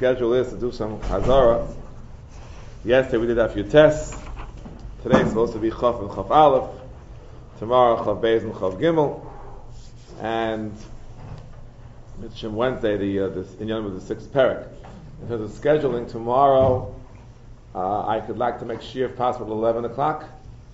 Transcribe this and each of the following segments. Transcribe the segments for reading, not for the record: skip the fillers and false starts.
schedule is to do some Hazara. Yesterday we did a few tests. Today it's supposed to be Chaf and Chaf Aleph. Tomorrow Chaf Beis and Chaf Gimel. And Wednesday this Inyan with the sixth parak. In terms of scheduling, tomorrow I could like to make Shir if possible at 11 o'clock.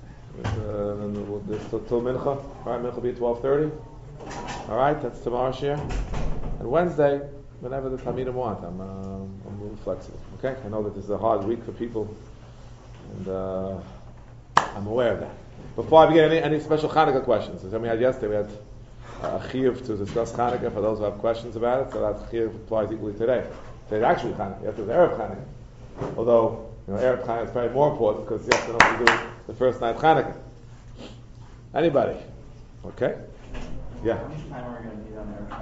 Till Mincha. Alright, Mincha will be at 12:30. Alright, that's tomorrow's Shir. And Wednesday, whenever the Talmidim want, I'm a little flexible. Okay? I know that this is a hard week for people, and I'm aware of that. Before I begin, any special Hanukkah questions? As we had yesterday, we had a chiyuv to discuss Hanukkah for those who have questions about it, so that chiyuv applies equally today. Today's actually Hanukkah. Yesterday was Erev Hanukkah. Although, Erev Hanukkah is probably more important because you have to know what we do the first night of Hanukkah. Anybody? Okay? Yeah. How much time are we going to need on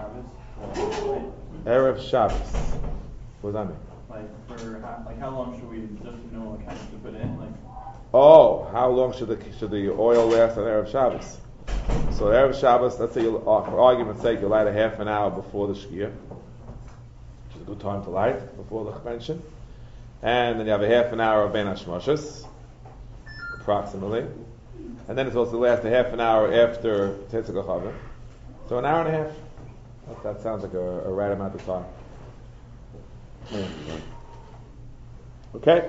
Erev Shabbos. What does that mean? How long should we just know what kind to put in? How long should the oil last on Erev Shabbos? So Erev Shabbos, let's say for argument's sake, you light a half an hour before the Shkia, which is a good time to light before the Chvention, and then you have a half an hour of Ben Hashmoshes, approximately, and then it's supposed to last a half an hour after Tetzach HaChavim. So an hour and a half. That sounds like a right amount of time. Okay?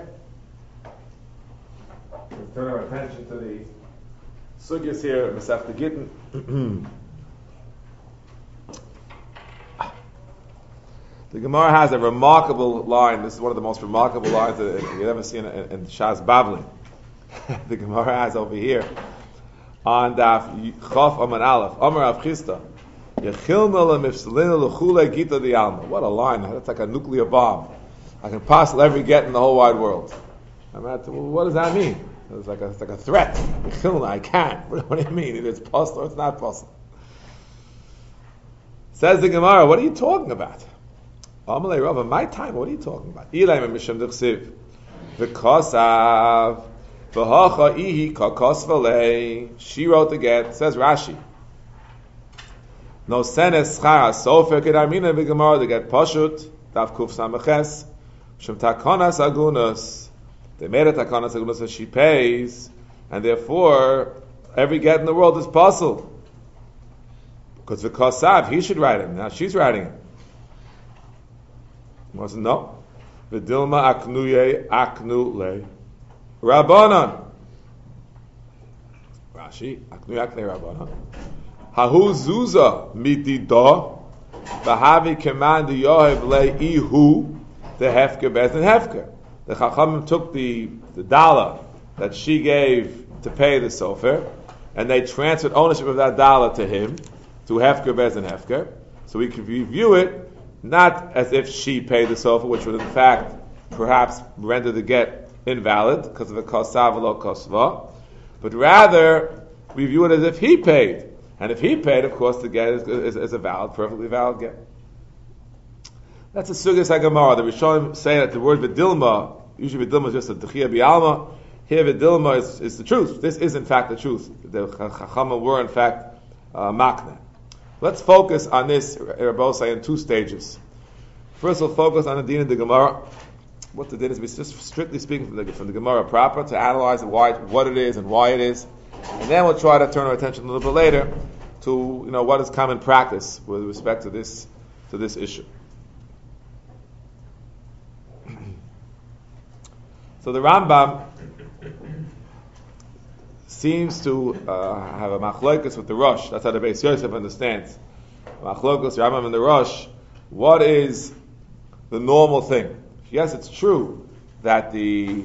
Let's turn our attention to the sugyas here, Masechta Gittin. The Gemara has a remarkable line. This is one of the most remarkable lines that you've ever seen in Shas Bavli. The Gemara has over here on Daf Chaf Amar Aleph, Amar Rav Chisda. What a line. That's like a nuclear bomb. I can possibly ever get in the whole wide world. What does that mean? It's like a threat. I can't. What do you mean? Either it's possible or it's not possible. Says the Gemara, what are you talking about? Amalei Rav, in my time, what are you talking about? Ilaim Misham Dechsiv. V'kosav. V'hacha ihi kakos v'lei. She wrote the get. Says Rashi. No senes schar sofer kedarmina v'gemara to get pashut daf kuf samaches shem takonas agunas. They made a takonas agunas that she pays, and therefore every get in the world is possible because v'kosav he should write it. Now she's writing it. Wasn't no v'dilma aknuye aknu le rabbanan. Rashi aknuye aknu rabbanan. Hahu zuza mitidah, v'havi command the yohev leihu the hefker bezin hefker. The Chachamim took the dollar that she gave to pay the sofer, and they transferred ownership of that dollar to him, to hefker bezin hefker. So we could review it not as if she paid the sofer, which would in fact perhaps render the get invalid because of a kosav lo kosva, but rather we view it as if he paid. And if he paid, of course, the get is a valid, perfectly valid get. That's a sugyas haGemara. The Rishonim say that the word v'dilma, usually v'dilma is just a techiyah b'alma. Here v'dilma is the truth. This is in fact the truth. The Chachamim were in fact makna. Let's focus on this, Rabosai, in two stages. First, we'll focus on the din of the Gemara. What the din is, just strictly speaking from the Gemara proper, to analyze what it is and why it is. And then we'll try to turn our attention a little bit later to what is common practice with respect to this issue. So the Rambam seems to have a machlokas with the Rosh. That's how the Beis Yosef understands. Machlokas, Rambam and the Rosh. What is the normal thing? Yes, it's true that the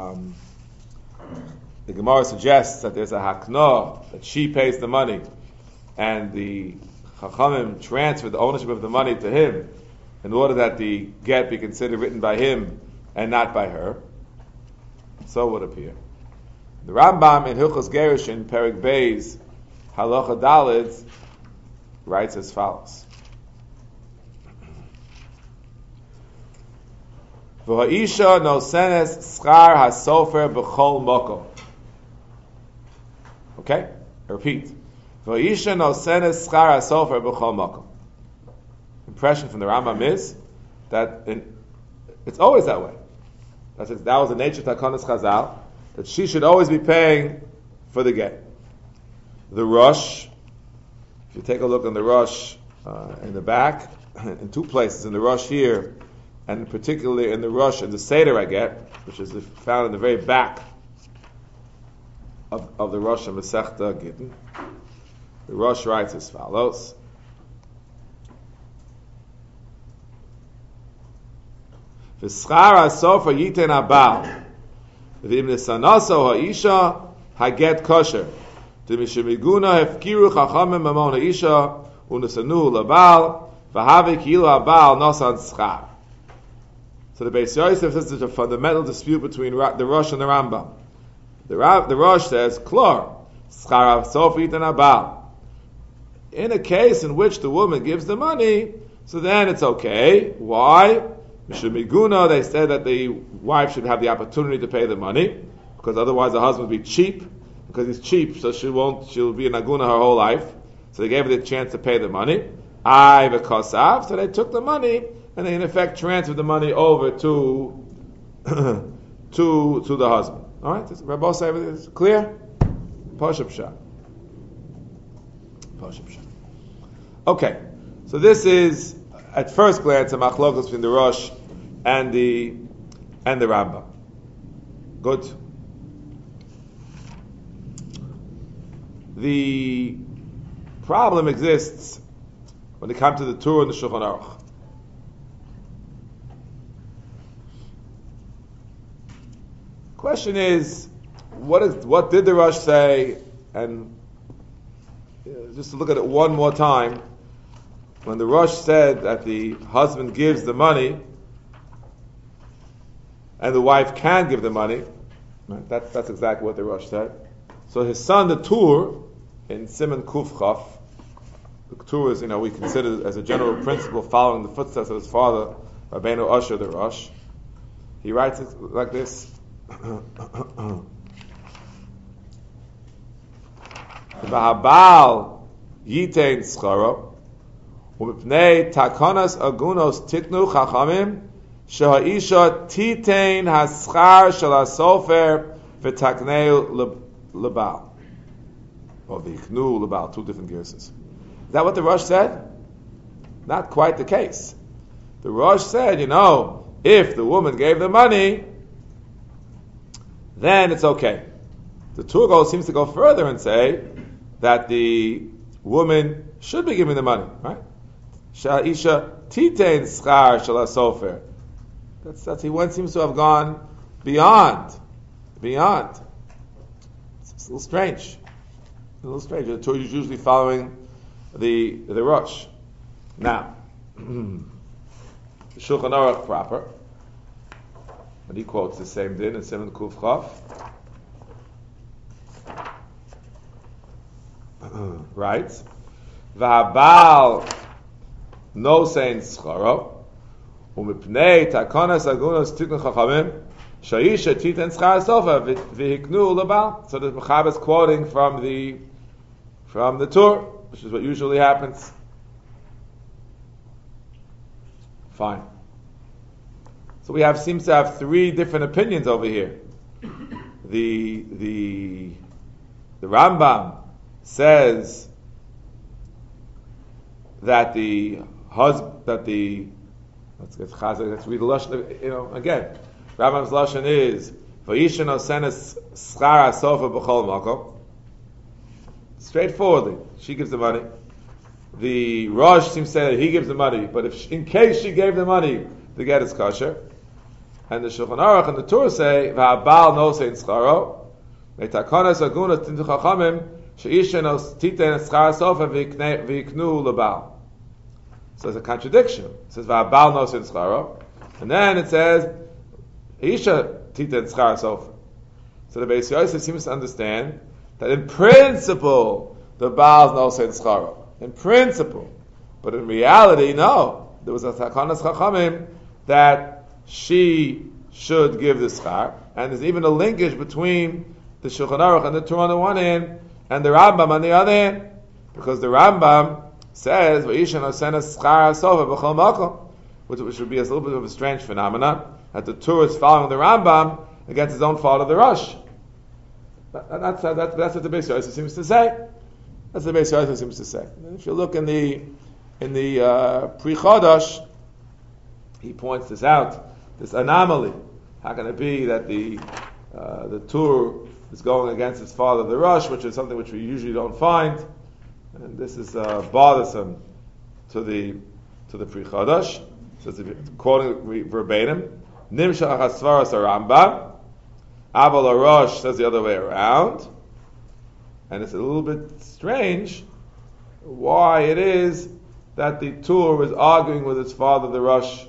Gemara suggests that there's a hakna, that she pays the money, and the Chachamim transfer the ownership of the money to him in order that the get be considered written by him and not by her. So would appear. The Rambam in Hilchos Gerushin, Perek Beis, Halacha Daled, writes as follows. V'ha'isha nosenes schar hasofer b'chol mokom. Okay? I repeat. V'ha'isha nosenes schar hasofer b'chol mokom. Impression from the Rambam is that It's always that way. That was the nature of Takanas Chazal, that she should always be paying for the get. The Rosh, if you take a look on the Rosh in the back, in two places, in the Rosh here, and particularly in the Rosh in the Seder I get, which is found in the very back of the Rosh and Masechta Gittin. The Rosh writes as follows. V'schar ha-sofer yiten ha-bal v'im nesanaso ha-isha ha-get kosher d'mishemiguna hefkiru chachamim mamon ha-isha u'nesanu la-bal v'havi ki'ilu ha-bal nosan schar. So the Beis Yosef says there's a fundamental dispute between the Rosh and the Rambam. The Rosh says, Klor, schar ha-sofer yiten ha-bal. In a case in which the woman gives the money, so then it's okay. Why? Mishumiguna, they said that the wife should have the opportunity to pay the money, because otherwise the husband would be cheap, because he's cheap, so she'll be an aguna her whole life. So they gave her the chance to pay the money. V'kosav, so they took the money, and they in effect transferred the money over to the husband. Alright, Rabbi say everything is clear? Poshup Shah. Okay, so this is at first glance a machlokas between the Rosh and the Rambam. Good. The problem exists when it comes to the Torah and the Shulchan Aruch. Question is, what did the Rosh say? And just to look at it one more time, when the Rosh said that the husband gives the money and the wife can give the money, right, that's exactly what the Rosh said. So his son, the Tur, in Siman Kuf Chaf, the Tur is, we consider as a general principle following the footsteps of his father, Rabbeinu Asher, the Rosh. He writes it like this. V'habal yitein scharo u'mipnei takonas agunos tiknu chachamim shehaisha titein haschar shel hasofer v'takneu lebal or v'iknu lebal, two different gears. Is that what the Rosh said? Not quite the case. The Rosh said, if the woman gave the money, then it's okay. The Turgo seems to go further and say that the woman should be giving the money, right? Sha'isha titein schar shel hasofer. One seems to have gone beyond. It's a little strange. The Torah is usually following the Rosh. Now, the Shulchan Aruch proper, and he quotes the same din in Siman Kuf Chaf. Right? V'habal no sein scharo u'mipnei takonas agunos tikun chachamim sha'isha titen schar sofa v'hiknu lebal. So the Mechaber is quoting from the Torah, which is what usually happens. Fine. So we seems to have three different opinions over here. The Rambam says that let's read the lashon again. Rambam's lashon is v'yisha nosenes schar hasofer b'chol makom. Straightforwardly, she gives the money. The Rosh seems to say that he gives the money, but in case she gave the money, the get is kosher. And the Shulchan Aruch and the Torah say v'habal no sein scharo v'takonas agunos tintu chachamim she'isha no titen schar sofa v'iknu lebal. So there's a contradiction. It says v'habal no sein scharo, and then it says isha titen schar sofa. So the Beis Yosef seems to understand that in principle the Baal no sein scharo. In principle, but in reality, no. There was a takonas chachamim that she should give the schar, and there's even a linkage between the Shulchan Aruch and the Torah on the one hand, and the Rambam on the other hand, because the Rambam says, "V'isha nosenes schar hasofer b'chol makom," which would be a little bit of a strange phenomenon, that the Tur is following the Rambam against his own father, the Rosh. That's what the Beis Yosef seems to say. That's what the Beis Yosef seems to say. And if you look in the Pri Chodosh, he points this out, this anomaly. How can it be that the Tur is going against his father, the Rosh, which is something which we usually don't find, and this is bothersome to the Pri Chodosh. So it's quoting verbatim, Nimshach Hasvaras Rambam, Aval Rosh says the other way around, and it's a little bit strange why it is that the Tur is arguing with his father, the Rosh.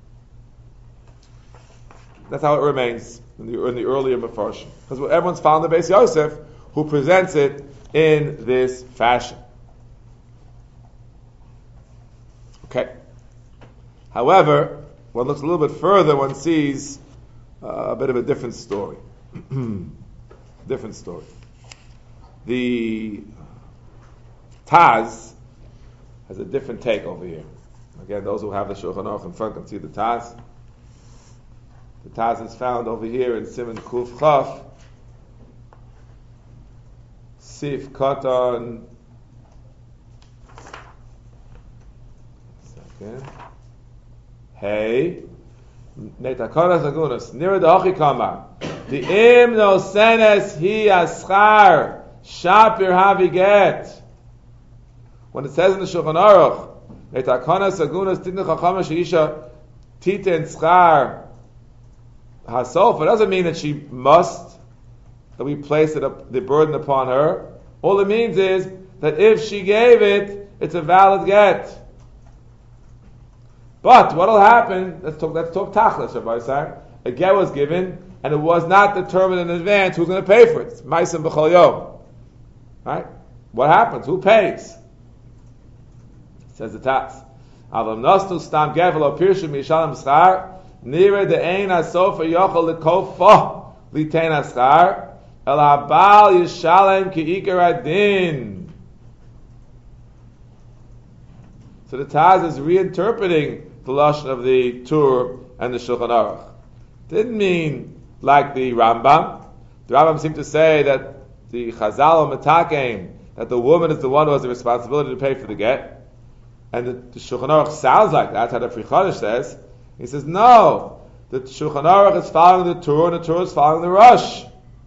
That's how it remains in the earlier Mefarshim. Because everyone's found the Beis Yosef who presents it in this fashion. Okay. However, one looks a little bit further, one sees a bit of a different story. Different story. The Taz has a different take over here. Again, those who have the Shulchan Aruch in front can see the Taz. The Taz is found over here in Siman Kuf Chaf, Sif Katan. Second. Hey. Netakonas Agunas. Nira the Achi Kamar. The Im no Senes Hi Aschar. Shapir Haviget. When it says in the Shulchan Aruch, Netakonas Agunas Tidna Chachama Sheisha Titen Schar Hasof, it doesn't mean that she must, that we place the burden upon her. All it means is that if she gave it, it's a valid get. But what'll happen? Let's talk tachlis, Rabbi Sar. A get was given, and it was not determined in advance who's going to pay for it. It's Ma'asim B'chol Yom. Right? What happens? Who pays? Says the Taz. Avam Nostu Stam Gevel O Pirshu Mishalim Schar Nira de Ein Asofa Yochel Lekofa Litein Aschar El Habal Yishalem Ki Ikar Adin. So the Taz is reinterpreting the lashon of the Tur and the Shulchan Aruch. Didn't mean like the Rambam. The Rambam seemed to say that the Chazal or Metakeim, that the woman is the one who has the responsibility to pay for the get. And the Shulchan Aruch sounds like that, how the Pri Chodosh says. He says, no, the Shulchan Aruch is following the Tur, and the Tur is following the Rosh.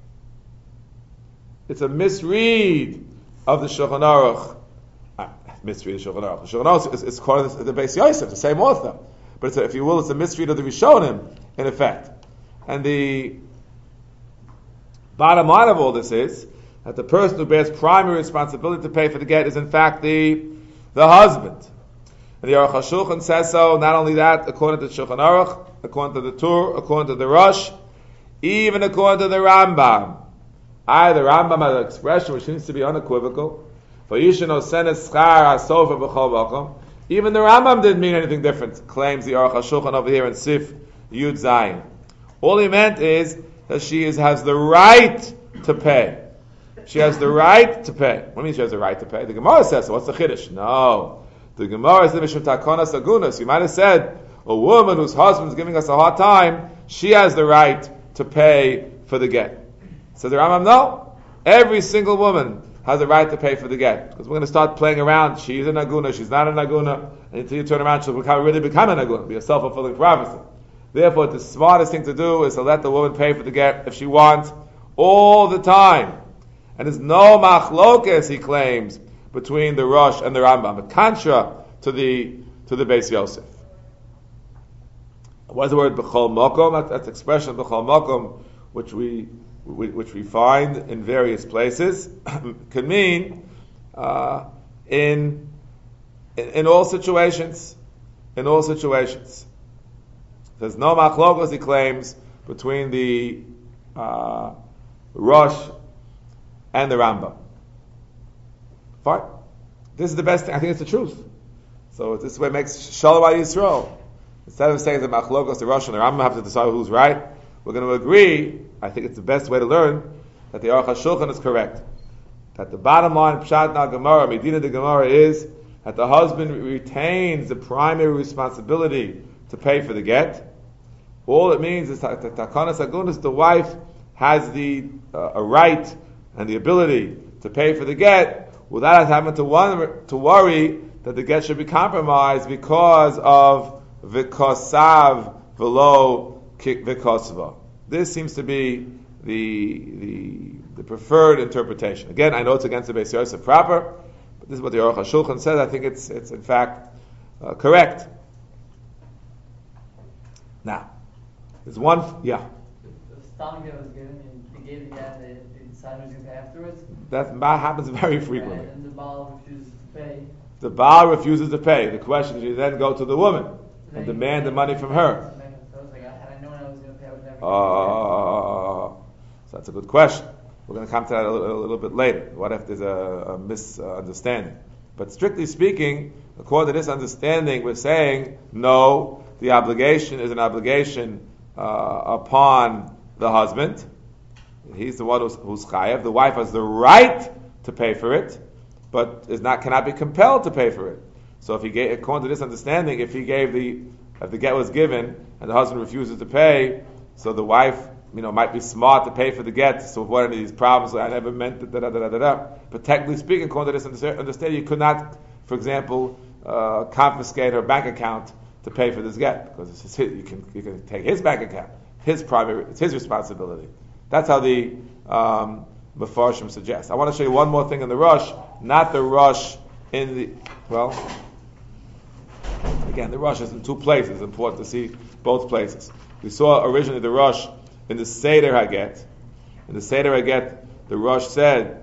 It's a misread of the Shulchan Aruch. Misread of the Shulchan Aruch. The Shulchan Aruch is called the Beis Yosef, the same author. But if you will, it's a misread of the Rishonim, in effect. And the bottom line of all this is that the person who bears primary responsibility to pay for the get is in fact the husband. And the Aruch HaShulchan says so. Not only that, according to the Shulchan Aruch, according to the Tur, according to the Rosh, even according to the Rambam. The Rambam has an expression which seems to be unequivocal. Even the Rambam didn't mean anything different, claims the Aruch HaShulchan over here in Sif Yud Zayin. All he meant is that she has the right to pay. She has the right to pay. What do you mean she has the right to pay? The Gemara says so. What's the Chiddush? No. The Gemara says, you might have said, a woman whose husband is giving us a hard time, she has the right to pay for the get. Says the Rambam, no. Every single woman has a right to pay for the get. Because we're going to start playing around. She's an aguna, she's not an aguna. And until you turn around, she'll really become an aguna. Be a self-fulfilling prophecy. Therefore, the smartest thing to do is to let the woman pay for the get if she wants, all the time. And there's no machlokes, he claims, between the Rosh and the Rambam, a contra to the Beis Yosef. What is the word b'chol mokom? That's the expression b'chol mokom, which we find in various places, could mean in all situations. In all situations, there's no machlokes, he claims, between the Rosh and the Rambam. Fine. This is the best thing. I think it's the truth. So this way makes Shalom al Yisrael. Instead of saying that machlokes, the Rosh and the Rambam have to decide who's right, we're going to agree, I think it's the best way to learn, that the Aruch HaShulchan is correct. That the bottom line, Pshat na Gemara, Medina de Gemara, is that the husband retains the primary responsibility to pay for the get. All it means is that Takanas Agunas, the wife has a right and the ability to pay for the get without having to worry that the get should be compromised because of v'kosav v'lo v'kosva. This seems to be the preferred interpretation. Again, I know it's against the Beis Yosef proper, but this is what the Aruch HaShulchan says. I think it's in fact correct. Now, there's one, yeah. The stomach that was given, they gave the guy, they decided to pay afterwards. That happens very frequently. And the Baal refuses to pay. The Baal refuses to pay. The question is, you then go to the woman and demand the money from her. So I was like, had I known I was going to pay, I would never So that's a good question. We're going to come to that a little bit later. What if there's a misunderstanding? But strictly speaking, according to this understanding, we're saying, no, the obligation is an obligation upon the husband. He's the one who's chayav. The wife has the right to pay for it, but cannot be compelled to pay for it. So if he gave, according to this understanding, if the get was given and the husband refuses to pay, so the wife, might be smart to pay for the get. So avoid any of these problems. I never meant it. But technically speaking, according to this understanding, you could not, for example, confiscate her bank account to pay for this get, because you can take his bank account, it's his responsibility. That's how the Mefarshim suggests. I want to show you one more thing in the Rush, not the Rush in the, again, the Rush is in two places. It's important to see both places. We saw originally the Rush in the Seder Haget. In the Seder Haget, the Rush said,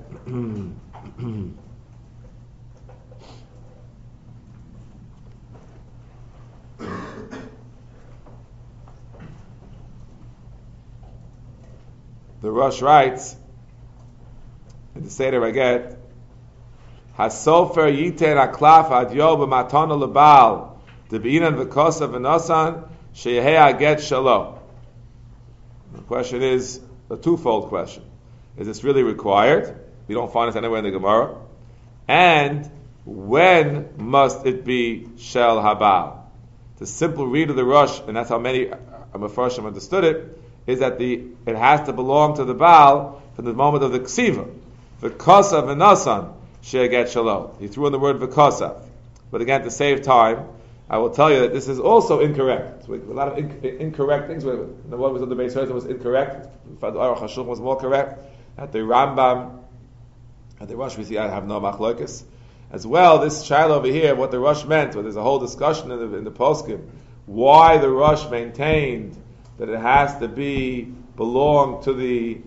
the Rush writes in the Seder Haget, Hasofer yiten aklaf ad yo b'matana lebal debinan v'kosa v'nosan sheyehei haget shalom. The question is a twofold question. Is this really required? We don't find this anywhere in the Gemara. And when must it be shel habal? The simple read of the Rush, and that's how many Mefarshim understood it, is that it has to belong to the Baal from the moment of the Ksiva. V'kosav v'nasan she'aget shalom. He threw in the word v'kosav. But again, to save time, I will tell you that this is also incorrect. So a lot of incorrect things. The one was on the Beis Yosef was incorrect. The Aruch HaShulchan was more correct. At the Rambam, at the Rush, we see I have no machlokes. As well, this child over here, what the Rush meant, well, there's a whole discussion in the poskim, why the Rush maintained that it has to belong to the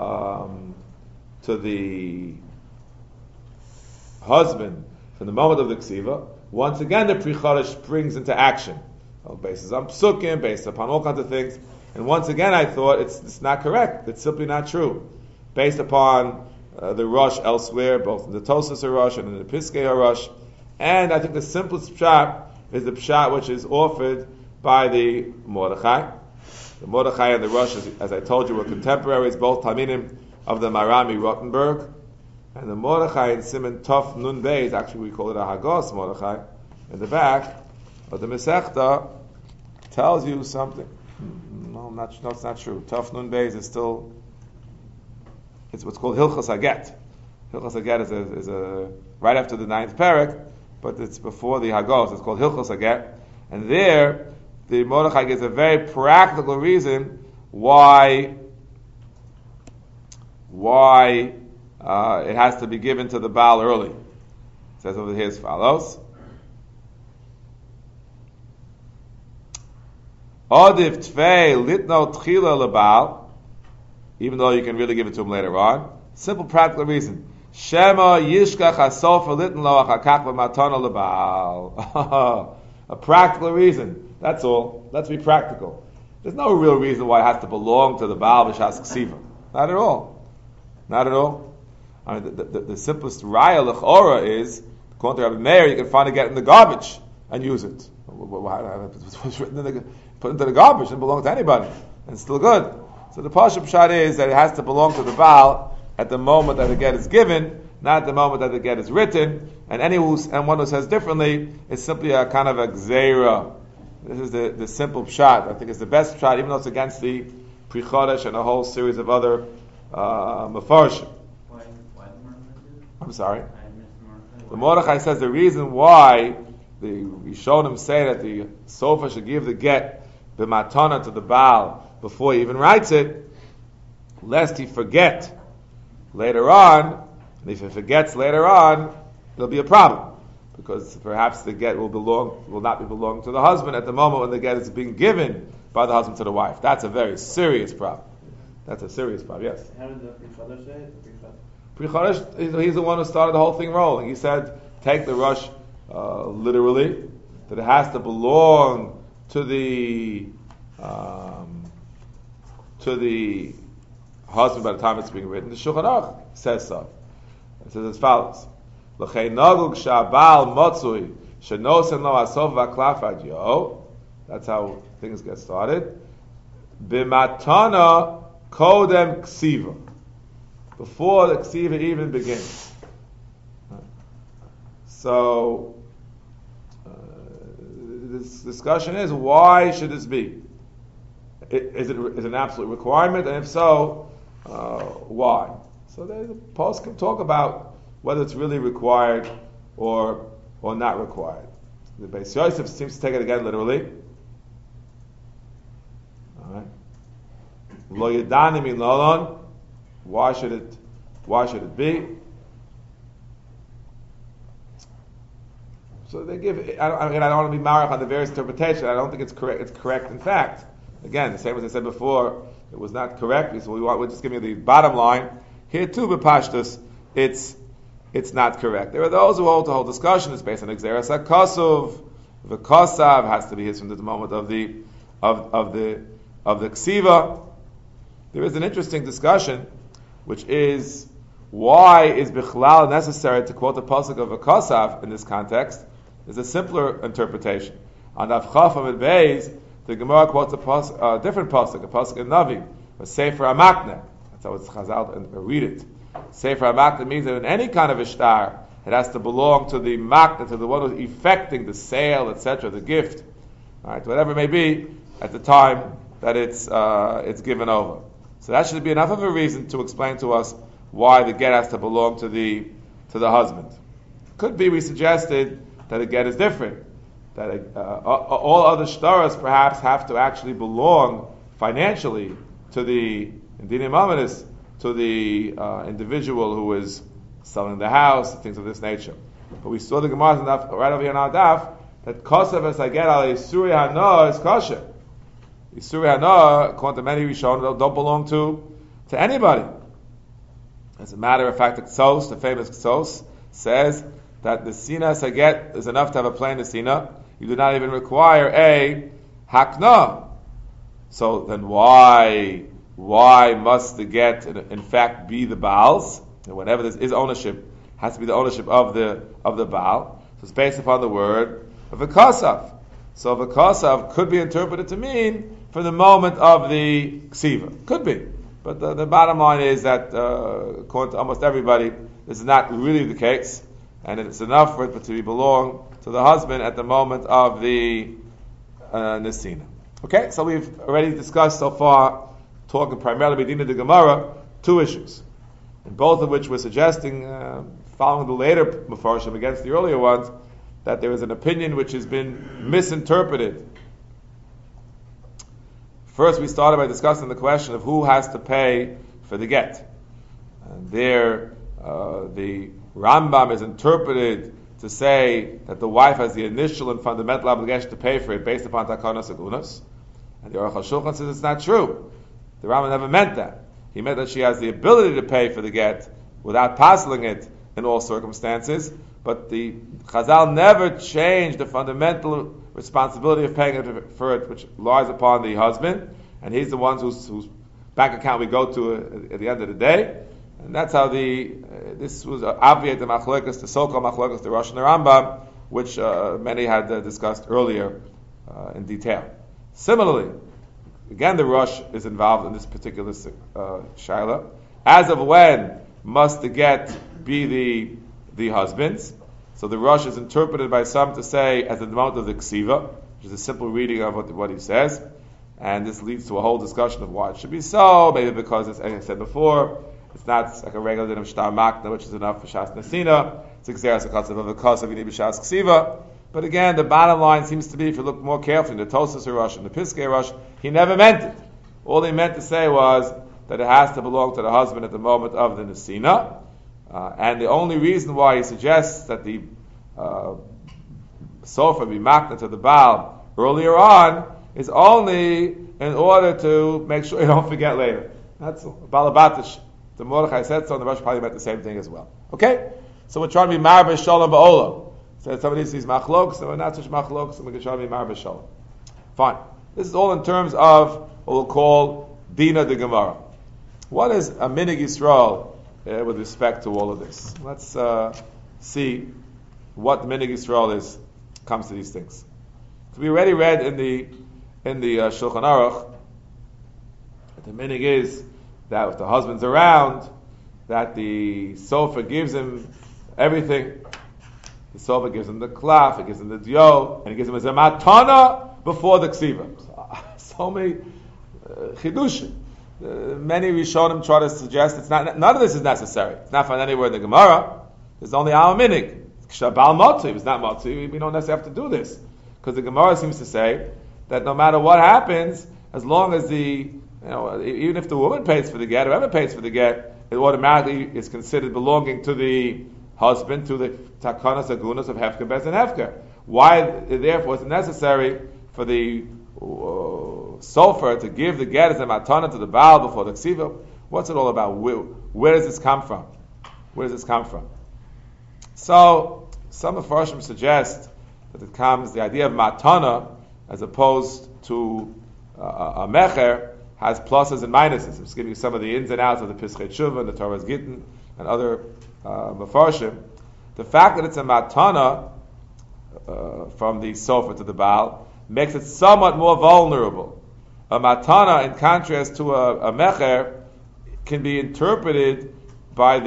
husband from the moment of the ksiva. Once again, the Pri Chodesh springs into action, based on psukim, based upon all kinds of things. And once again, I thought it's not correct. It's simply not true, based upon the Rush elsewhere, both in the Tosas Rush and in the Piskei Rush. And I think the simplest pshat is the pshat which is offered by the Mordechai. The Mordechai and the Rush, as I told you, were contemporaries, both Talmidim of the Marami Rottenberg. And the Mordechai in Siman Tov Nun Beis, actually we call it a Hagos Mordechai, in the back, but the Masechta tells you something. No, it's not true. Tov Nun Beis is still, it's what's called Hilchos Haget. Hilchos Haget is a right after the 9th parak, but it's before the Hagos. It's called Hilchos Haget. And there, the Mordechai gives a very practical reason why it has to be given to the Baal early. It says over here as follows. Odif tfei litno tchila leBaal, even though you can really give it to him later on. Simple practical reason. Shema yishkach hasofer litn lo achakach v'matana leBaal. A practical reason. That's all. Let's be practical. There's no real reason why it has to belong to the Baal b'shas ksiva. Not at all. Not at all. I mean, the simplest raya l'chora is, according to Rabbi Meir, you can find it get in the garbage and use it. Put it into the garbage and belong to anybody, and it's still good. So the Pashup Pshat is that it has to belong to the Baal at the moment that the get is given, not at the moment that the get is written. And one who says differently is simply a kind of a gzeira This is the simple pshat. I think it's the best pshat, even though it's against the Pri Chodesh and a whole series of other Mefarshim. Why the Mordechai? I'm sorry. I missed The Mordechai says the reason why the Rishonim say that the Sofa should give the get b'matana to the Baal before he even writes it, lest he forget later on. And if he forgets later on, there'll be a problem, because perhaps the get will not be belonging to the husband at the moment when the get is being given by the husband to the wife. That's a very serious problem. That's a serious problem. Yes. How did the Pri Chodesh say it? Pri Chodesh, he's the one who started the whole thing rolling. He said, take the rush literally, that it has to belong to the husband by the time it's being written. The Shulchan Aruch says so. It says as follows: L'chei nagug sha'abal motzui shenosen lo asov v'aklaf ad yo. That's how things get started. B'matana kodem ksiva. Before the ksiva even begins. So, this discussion is, why should this be? Is it an absolute requirement? And if so, why? So the post can talk about whether it's really required or not required. The Beis Yosef seems to take it again literally. All right. Lo yedani min lolon. Why should it be? So they give. I don't want to be marach on the various interpretations. I don't think it's correct. It's correct in fact. Again, the same as I said before, it was not correct. So we're just giving you the bottom line. Here too, b'pashtus, it's not correct. There are those who hold the whole discussion is based on Xeris HaKosuv. The Kosav has to be his from the moment of the Ksiva. There is an interesting discussion, which is why is Bichlal necessary to quote the pasuk of a Kosav in this context? There's a simpler interpretation. On Avchaf Amid Beis, the Gemara quotes a different pasuk, a pasuk in Navi, a Sefer HaMakneh. That's how it's Chazal and read it. Sefer HaMakneh means that in any kind of ishtar, it has to belong to the makneh, to the one who's effecting the sale, etc., the gift, all right, whatever it may be, at the time that it's given over. So that should be enough of a reason to explain to us why the get has to belong to the husband. Could be we suggested that the get is different, that all other shtaras perhaps have to actually belong financially to the Indinim Amanis, to the individual who is selling the house, things of this nature. But we saw the Gemara right over here in our daf that kosav es haget al Yisuri Hana is kosher. Yisuri Hana, according to many Rishonim, don't belong to anybody. As a matter of fact, the Ksos, the famous Ksos, says that the Sina Saget is enough to have a plain Sina. You do not even require a Hakna. So then why must the get in fact be the Baal's? And whenever there is ownership, has to be the ownership of the Baal. So it's based upon the word of V'kasav. So V'kasav could be interpreted to mean for the moment of the Ksiva. Could be. But the bottom line is that according to almost everybody, this is not really the case. And it's enough for it to belong to the husband at the moment of the Nesina. Okay, so we've already discussed so far, talking primarily Medina de Gemara, two issues, and both of which we're suggesting, following the later Mefarshim against the earlier ones, that there is an opinion which has been misinterpreted. First, we started by discussing the question of who has to pay for the get. And there, the Rambam is interpreted to say that the wife has the initial and fundamental obligation to pay for it based upon Takanos Agunas. And the Aruch HaShulchan says it's not true. The Rambam never meant that. He meant that she has the ability to pay for the get without passing it in all circumstances, but the Chazal never changed the fundamental responsibility of paying for it, which lies upon the husband, and he's the one whose bank account we go to at the end of the day. And that's how this was obviate the machlokas, the so-called machlokas, the Rosh and the Rambam, which many had discussed earlier in detail. Similarly, again, the Rosh is involved in this particular shaila. As of when must the get be the husband's? So the Rosh is interpreted by some to say as the moment of the ksiva, which is a simple reading of what he says. And this leads to a whole discussion of why it should be so. Maybe because, as I said before, it's not like a regular din of shtar makna, which is enough for shas nesina. It's exeras akatzav of a kasav you need b'shas ksiva. But again, the bottom line seems to be, if you look more carefully in the Tosas Rush and the Piskei Rush, he never meant it. All he meant to say was that it has to belong to the husband at the moment of the nesina. And the only reason why he suggests that the sofa be makna to the Baal earlier on is only in order to make sure you don't forget later. That's Balabatish. The Mordechai said so, and the Rosh probably meant the same thing as well. Okay? So we're trying to be marbe shalom ba'olam. So somebody sees machlok, so we're not such machlok, so we're trying to be marbe shalom. Fine. This is all in terms of what we'll call Dina de Gemara. What is a minig Yisrael with respect to all of this? Let's see what the minig Yisrael is comes to these things. So we already read in the Shulchan Aruch that the minig is that if the husband's around, that the sofa gives him everything. The sofa gives him the klaf, it gives him the dio, and it gives him as a matana before the ksiva. So many chidushim. Many Rishonim try to suggest none of this is necessary. It's not found anywhere in the Gemara. There's only our minig. Shabal motzi. If it's not motzi, we don't necessarily have to do this. Because the Gemara seems to say that no matter what happens, as long as even if the woman pays for the get, whoever pays for the get, it automatically is considered belonging to the husband, to the takanas agunas of hefker, bez, and hefker. Why, therefore, is it necessary for the sofer to give the get as a matana to the Baal before the ksiva? What's it all about? Where does this come from? Where does this come from? So, some of Farshim suggest that it comes, the idea of matana, as opposed to a mecher, has pluses and minuses. I'm just giving you some of the ins and outs of the Pischei Tshuva and the Torah's Gittin and other Mefarshim. The fact that it's a matana from the sofa to the Baal makes it somewhat more vulnerable. A matana, in contrast to a mecher, can be interpreted by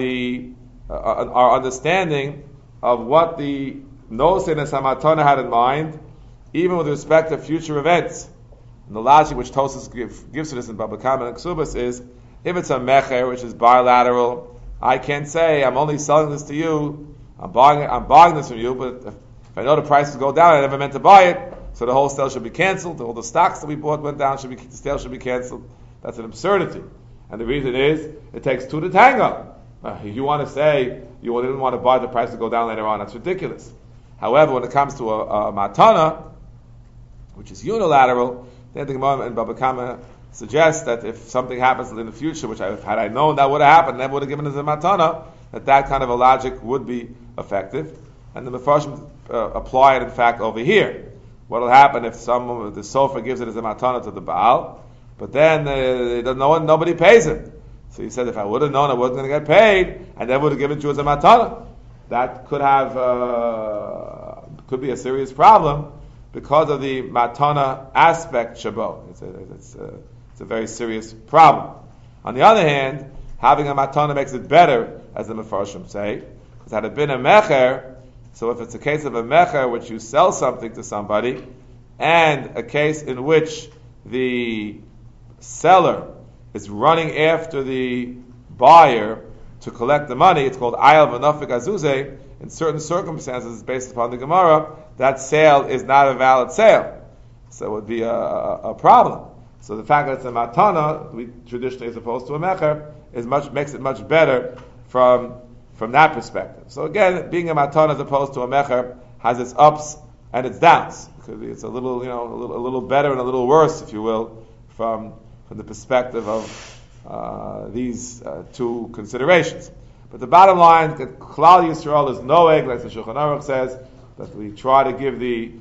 our understanding of what the Nosenes HaMatana had in mind, even with respect to future events. And the logic which Tosas gives to this in Baba Kama and Ksubas is, if it's a mecher, which is bilateral, I can't say, I'm only selling this to you, I'm buying this from you, but if I know the prices go down, I never meant to buy it, so the whole sale should be cancelled, all the stocks that we bought went down, the sale should be cancelled. That's an absurdity. And the reason is, it takes two to tango. You want to say, you didn't want to buy the price to go down later on, that's ridiculous. However, when it comes to a matana, which is unilateral, then the Gemara and Baba Kama suggests that if something happens in the future, which had I known that would have happened, never would have given as a matana, that kind of a logic would be effective. And the Mefarshim apply it, in fact, over here. What will happen if the sofa gives it as a matana to the Baal, but then nobody pays him? So he said, if I would have known I wasn't going to get paid, I never would have given it to you as a matana. That could be a serious problem because of the matana aspect shabo. It's a very serious problem. On the other hand, having a matana makes it better, as the Mefarshim say, because had it been a mecher, so if it's a case of a mecher which you sell something to somebody, and a case in which the seller is running after the buyer to collect the money, it's called ayal v'nafik azuzeh. In certain circumstances, based upon the Gemara, that sale is not a valid sale. So it would be a problem. So the fact that it's a matana, we traditionally as opposed to a mecher, makes it much better from that perspective. So again, being a matana as opposed to a mecher has its ups and its downs. Because it's a little better and a little worse, if you will, from the perspective of these two considerations. But the bottom line, that Klal Yisrael is noeg, like the Shulchan Aruch says, that we try to give the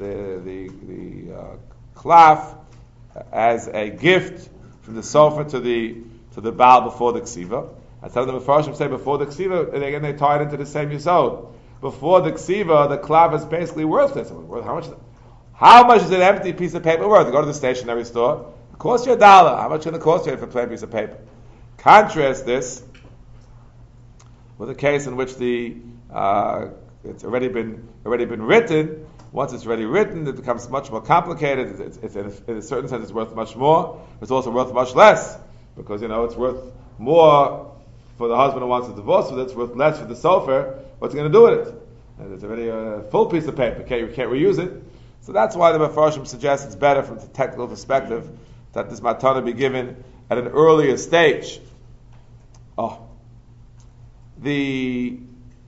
klaf as a gift from the sofa to the Baal before the ksiva. And some of the Mefarshim say before the ksiva, and again they tie it into the same yisod. Before the ksiva, the klaf is basically worthless. How much is an empty piece of paper worth? You go to the stationery store, it costs you $1. How much can it cost you for a plain piece of paper? Contrast this with a case in which it's already been written, Once it's already written, it becomes much more complicated. It's in a certain sense, it's worth much more. It's also worth much less because it's worth more for the husband who wants a divorce. So it's worth less for the sofer. What's he going to do with it? And it's already a full piece of paper. You can't reuse it. So that's why the Mefarshim suggests it's better from the technical perspective that this matana be given at an earlier stage. The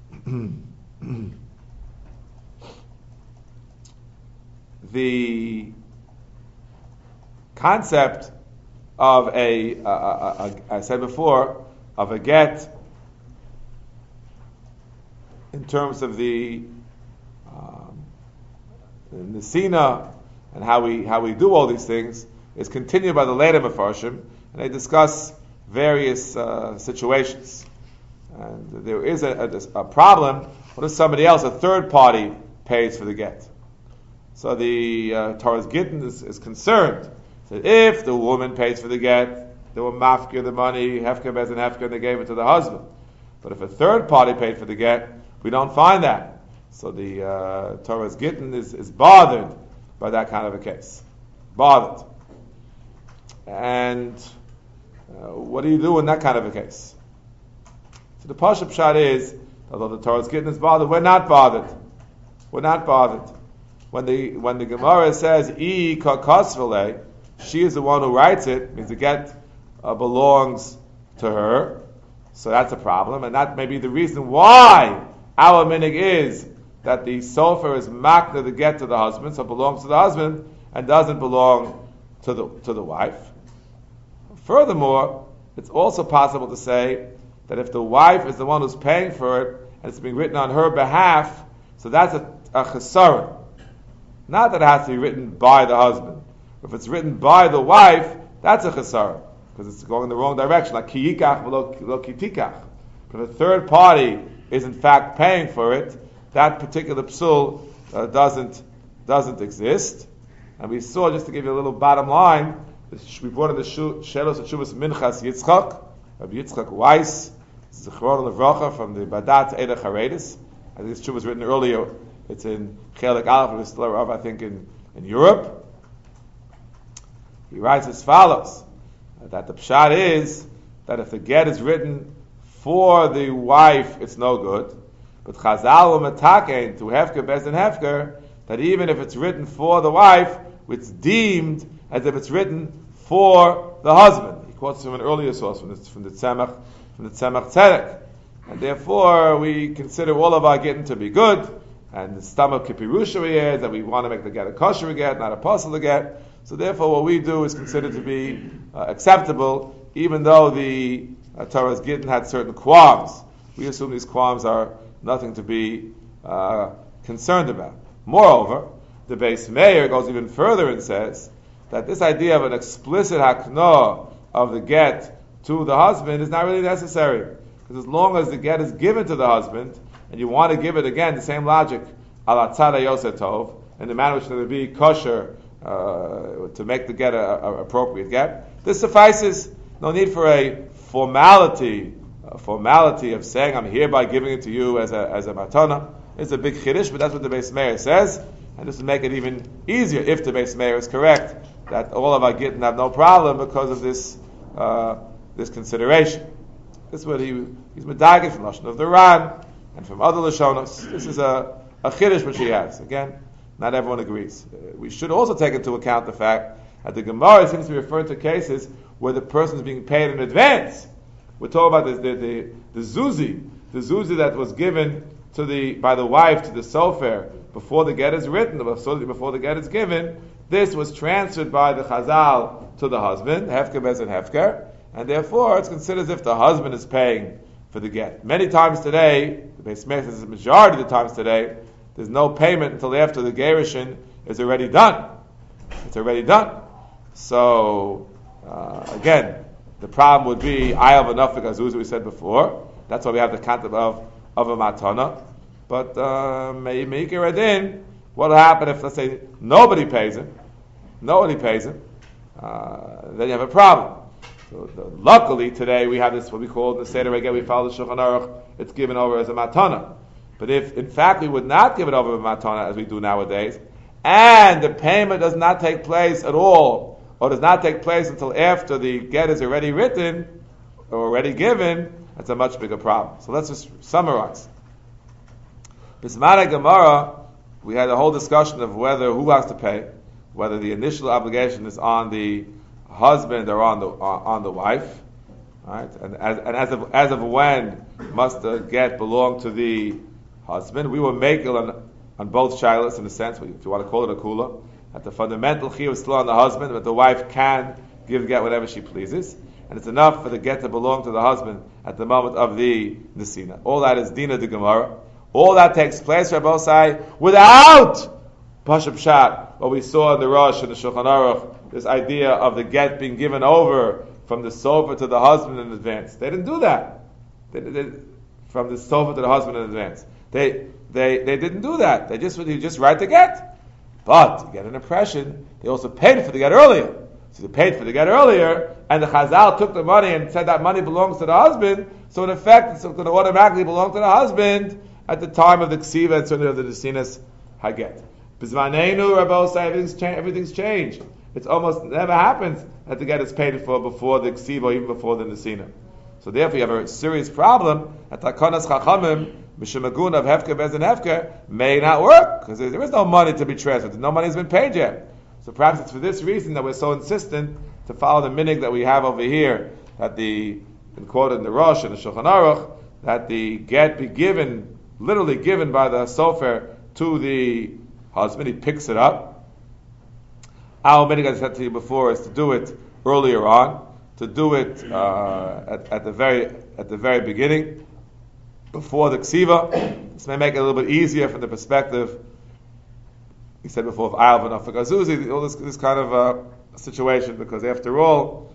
the concept of I said before, of a get in terms of the Nesina and how we do all these things is continued by the later Mefarshim, and they discuss various situations. And there is a problem. What if somebody else, a third party, pays for the get? So the Torah's Gittin is concerned that if the woman pays for the get, they will mafkir the money, hefker bez and hefker, and they gave it to the husband. But if a third party paid for the get, we don't find that. So the Torah's Gittin is bothered by that kind of a case. Bothered. And what do you do in that kind of a case? So the Pashup Pshat is, although the Torah's Gittin is bothered, we're not bothered. We're not bothered. When the Gemara says, I kakasvele, she is the one who writes it, means the get belongs to her. So that's a problem, and that may be the reason why our minig is that the sofer is makna the get to the husband, so it belongs to the husband and doesn't belong to the wife. Furthermore, it's also possible to say that if the wife is the one who's paying for it and it's being written on her behalf, so that's a chesaron. Not that it has to be written by the husband. If it's written by the wife, that's a chesaron because it's going in the wrong direction, like ki yikach v'lo ki tikach. But if a third party is in fact paying for it, that particular psul doesn't exist. And we saw, just to give you a little bottom line, we brought in the Shelos Shuvas Minchas Yitzchak, Rabbi Yitzchak Weiss, Zichron Levracha from the Badat Eida Charedis. I think this Shuvah was written earlier. It's in Chelik Aleph, it was still up, I think, in Europe. He writes as follows, that the pshat is that if the get is written for the wife, it's no good. But Chazal Matakein to Hefker Bez and Hefker, that even if it's written for the wife, it's deemed as if it's written for the husband. He quotes from an earlier source, from the Tzemach Tzedek. And therefore, we consider all of our getting to be good, and the stomach kipirusha is that we want to make the get a kosher get, not a possible get. So therefore, what we do is considered to be acceptable, even though the Torah's Gittin had certain qualms. We assume these qualms are nothing to be concerned about. Moreover, the Beis Meir goes even further and says that this idea of an explicit hakna of the get to the husband is not really necessary. Because as long as the get is given to the husband, and you want to give it again, the same logic, ala tzada yoseh tov, in the manner which there be kosher, to make the get a appropriate get, this suffices. No need for a formality of saying, I'm hereby giving it to you as a matana. It's a big chiddush, but that's what the Beis Meir says, and this will make it even easier if the Beis Meir is correct, that all of our gittin have no problem because of this consideration. This is what he's medaged from Lashon of the Ran and from other Lashonos. This is a chiddush which he has. Again, not everyone agrees. We should also take into account the fact that the Gemara seems to be referring to cases where the person is being paid in advance. We're talking about the zuzi that was given by the wife to the sofer before the get is written, before the get is given. This was transferred by the chazal to the husband, hefker bez and hefker, and therefore it's considered as if the husband is paying for the get. Many times today, the Beis Meir says the majority of the times today, there's no payment until after the gerushin is already done. It's already done. So, again, the problem would be ayav anafik azuz, we said before. That's why we have the concept of a matana. But meikir adin, what will happen if, let's say, nobody pays him? Then you have a problem. So, luckily today we have this, what we call in the Seder Regel, we follow the Shulchan Aruch, it's given over as a matana. But if, in fact, we would not give it over matana as we do nowadays, and the payment does not take place at all, or does not take place until after the get is already written, or already given, that's a much bigger problem. So let's just summarize. Bismana Gemara, we had a whole discussion of who has to pay, whether the initial obligation is on the husband or on the wife, right? And as of when must the get belong to the husband? We were making on both shilas in a sense, if you want to call it a kula, that the fundamental chiyuv is still on the husband, but the wife can give the get whatever she pleases, and it's enough for the get to belong to the husband at the moment of the nesina. All that is dina de Gemara. All that takes place, Rabbosai, without Pashup Pshat, what we saw in the Rosh and the Shulchan Aruch, this idea of the get being given over from the sofa to the husband in advance. They didn't do that. From the sofa to the husband in advance. They didn't do that. You just write the get. But you get an impression, they also paid for the get earlier. So they paid for the get earlier, and the Chazal took the money and said that money belongs to the husband, so in effect it's going to automatically belong to the husband at the time of the ksiva and certainly of the desinas haget. Bizmanenu, Rabbosai, everything's changed. It's almost never happens that the get is paid for before the ksiva or even before the nesina. So therefore you have a serious problem that Takonas Chachamim, Mishimagun of Hefker, Bez and Hefker, may not work, because there is no money to be transferred. No money has been paid yet. So perhaps it's for this reason that we're so insistent to follow the minig that we have over here, that quoted in the Rosh and the Shulchan Aruch, that the get be given, literally given by the sofer to the husband. He picks it up. Our minig, as I said to you before, is to do it earlier on, to do it at the very beginning, before the ksiva. This may make it a little bit easier from the perspective, he said before, of Ayal V'Nafek Azuzi, all this kind of situation, because after all,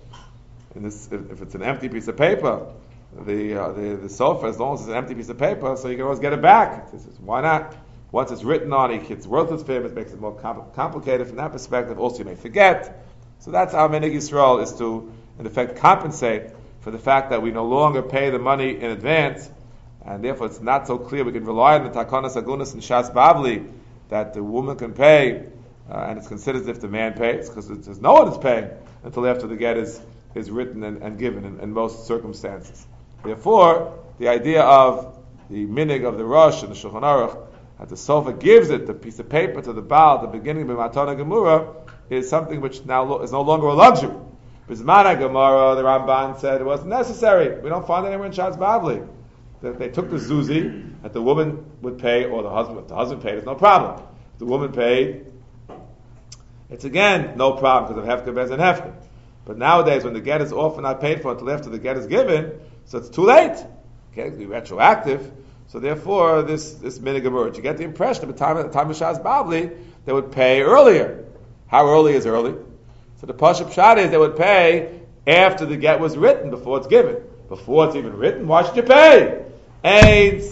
if it's an empty piece of paper, the sofa, as long as it's an empty piece of paper, so you can always get it back. Why not? Once it's written on, it's worthless for him, it makes it more complicated from that perspective. Also, you may forget. So that's our Minig Yisrael, is to, in effect, compensate for the fact that we no longer pay the money in advance, and therefore it's not so clear. We can rely on the Takonas Agunas and Shas Bavli, that the woman can pay, and it's considered as if the man pays, because there's no one is paying until after the get is written and given in most circumstances. Therefore, the idea of the minig of the Rosh and the Shulchan Aruch, that the sofa gives it, the piece of paper to the Baal at the beginning of Matana Gemura, is something which now is no longer a luxury. Bismana Gemara, the Ramban said it wasn't necessary. We don't find it anywhere in Shas Bavli. That they took the zuzi, that the woman would pay, or the husband. If the husband paid, it's no problem. If the woman paid, it's again no problem because of Hefker, Bez, and Hefker. But nowadays, when the get is often not paid for until after the get is given, so it's too late. It can't be retroactive. So therefore, this minig emerged. You get the impression at the time of Shas Bavli, they would pay earlier. How early is early? So the Pashup Pshat is they would pay after the get was written, before it's given. Before it's even written, why should you pay? If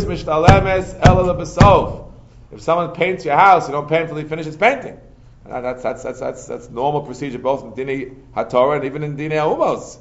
someone paints your house, you don't pay until he finishes painting. That's normal procedure both in Dini HaTorah and even in Dini HaUmos.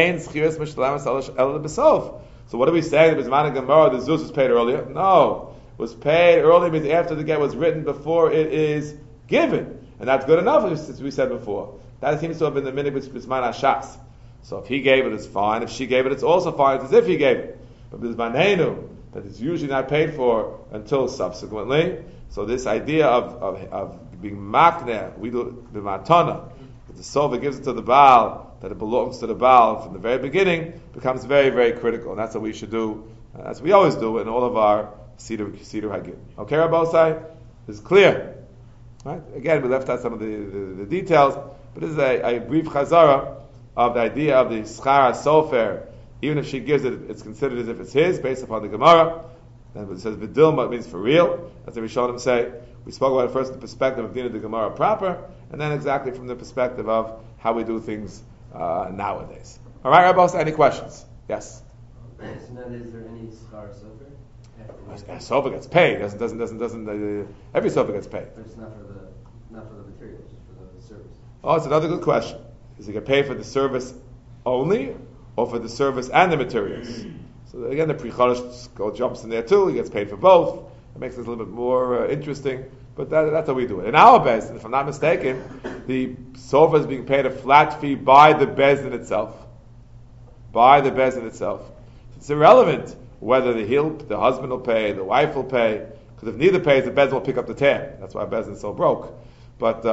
So what are we saying? The Bisman Gemara, the Zuz was paid earlier? No. It was paid earlier means after the get was written, before it is given. And that's good enough, as we said before. That seems to have been the minute with Bisman HaShas. So if he gave it, it's fine. If she gave it, it's also fine. It's as if he gave it. But Bismanenu, that it's usually not paid for until subsequently. So this idea of being makneh, we do the matana, that the sofa gives it to the Baal, that it belongs to the Baal from the very beginning, becomes very, very critical. And that's what we should do, as we always do in all of our Seder Hagid. Okay, Rabbosai? This is clear. Right? Again, we left out some of the details, but this is a brief chazara of the idea of the schar sofer. Even if she gives it, it's considered as if it's his, based upon the Gemara. And it says vidilma, it means for real, as the Rishonim say. We spoke about it first from the perspective of Dina the Gemara proper, and then exactly from the perspective of how we do things nowadays. All right, Rabbos, any questions? Yes. So now, is there any schar sofer? Sofa gets paid. Doesn't every sofa gets paid. But it's not for the materials, just for the service. Oh, it's another good question. Does he get paid for the service only, or for the service and the materials? So again, the pre-Chodesh jumps in there too. He gets paid for both. It makes it a little bit more interesting. But that's how we do it. In our Bezdin, if I'm not mistaken, the sofa is being paid a flat fee by the Bezdin itself. By the Bezdin itself. It's irrelevant whether the husband will pay, the wife will pay, because if neither pays, the Bezdin will pick up the tab. That's why Bezdin is so broke. But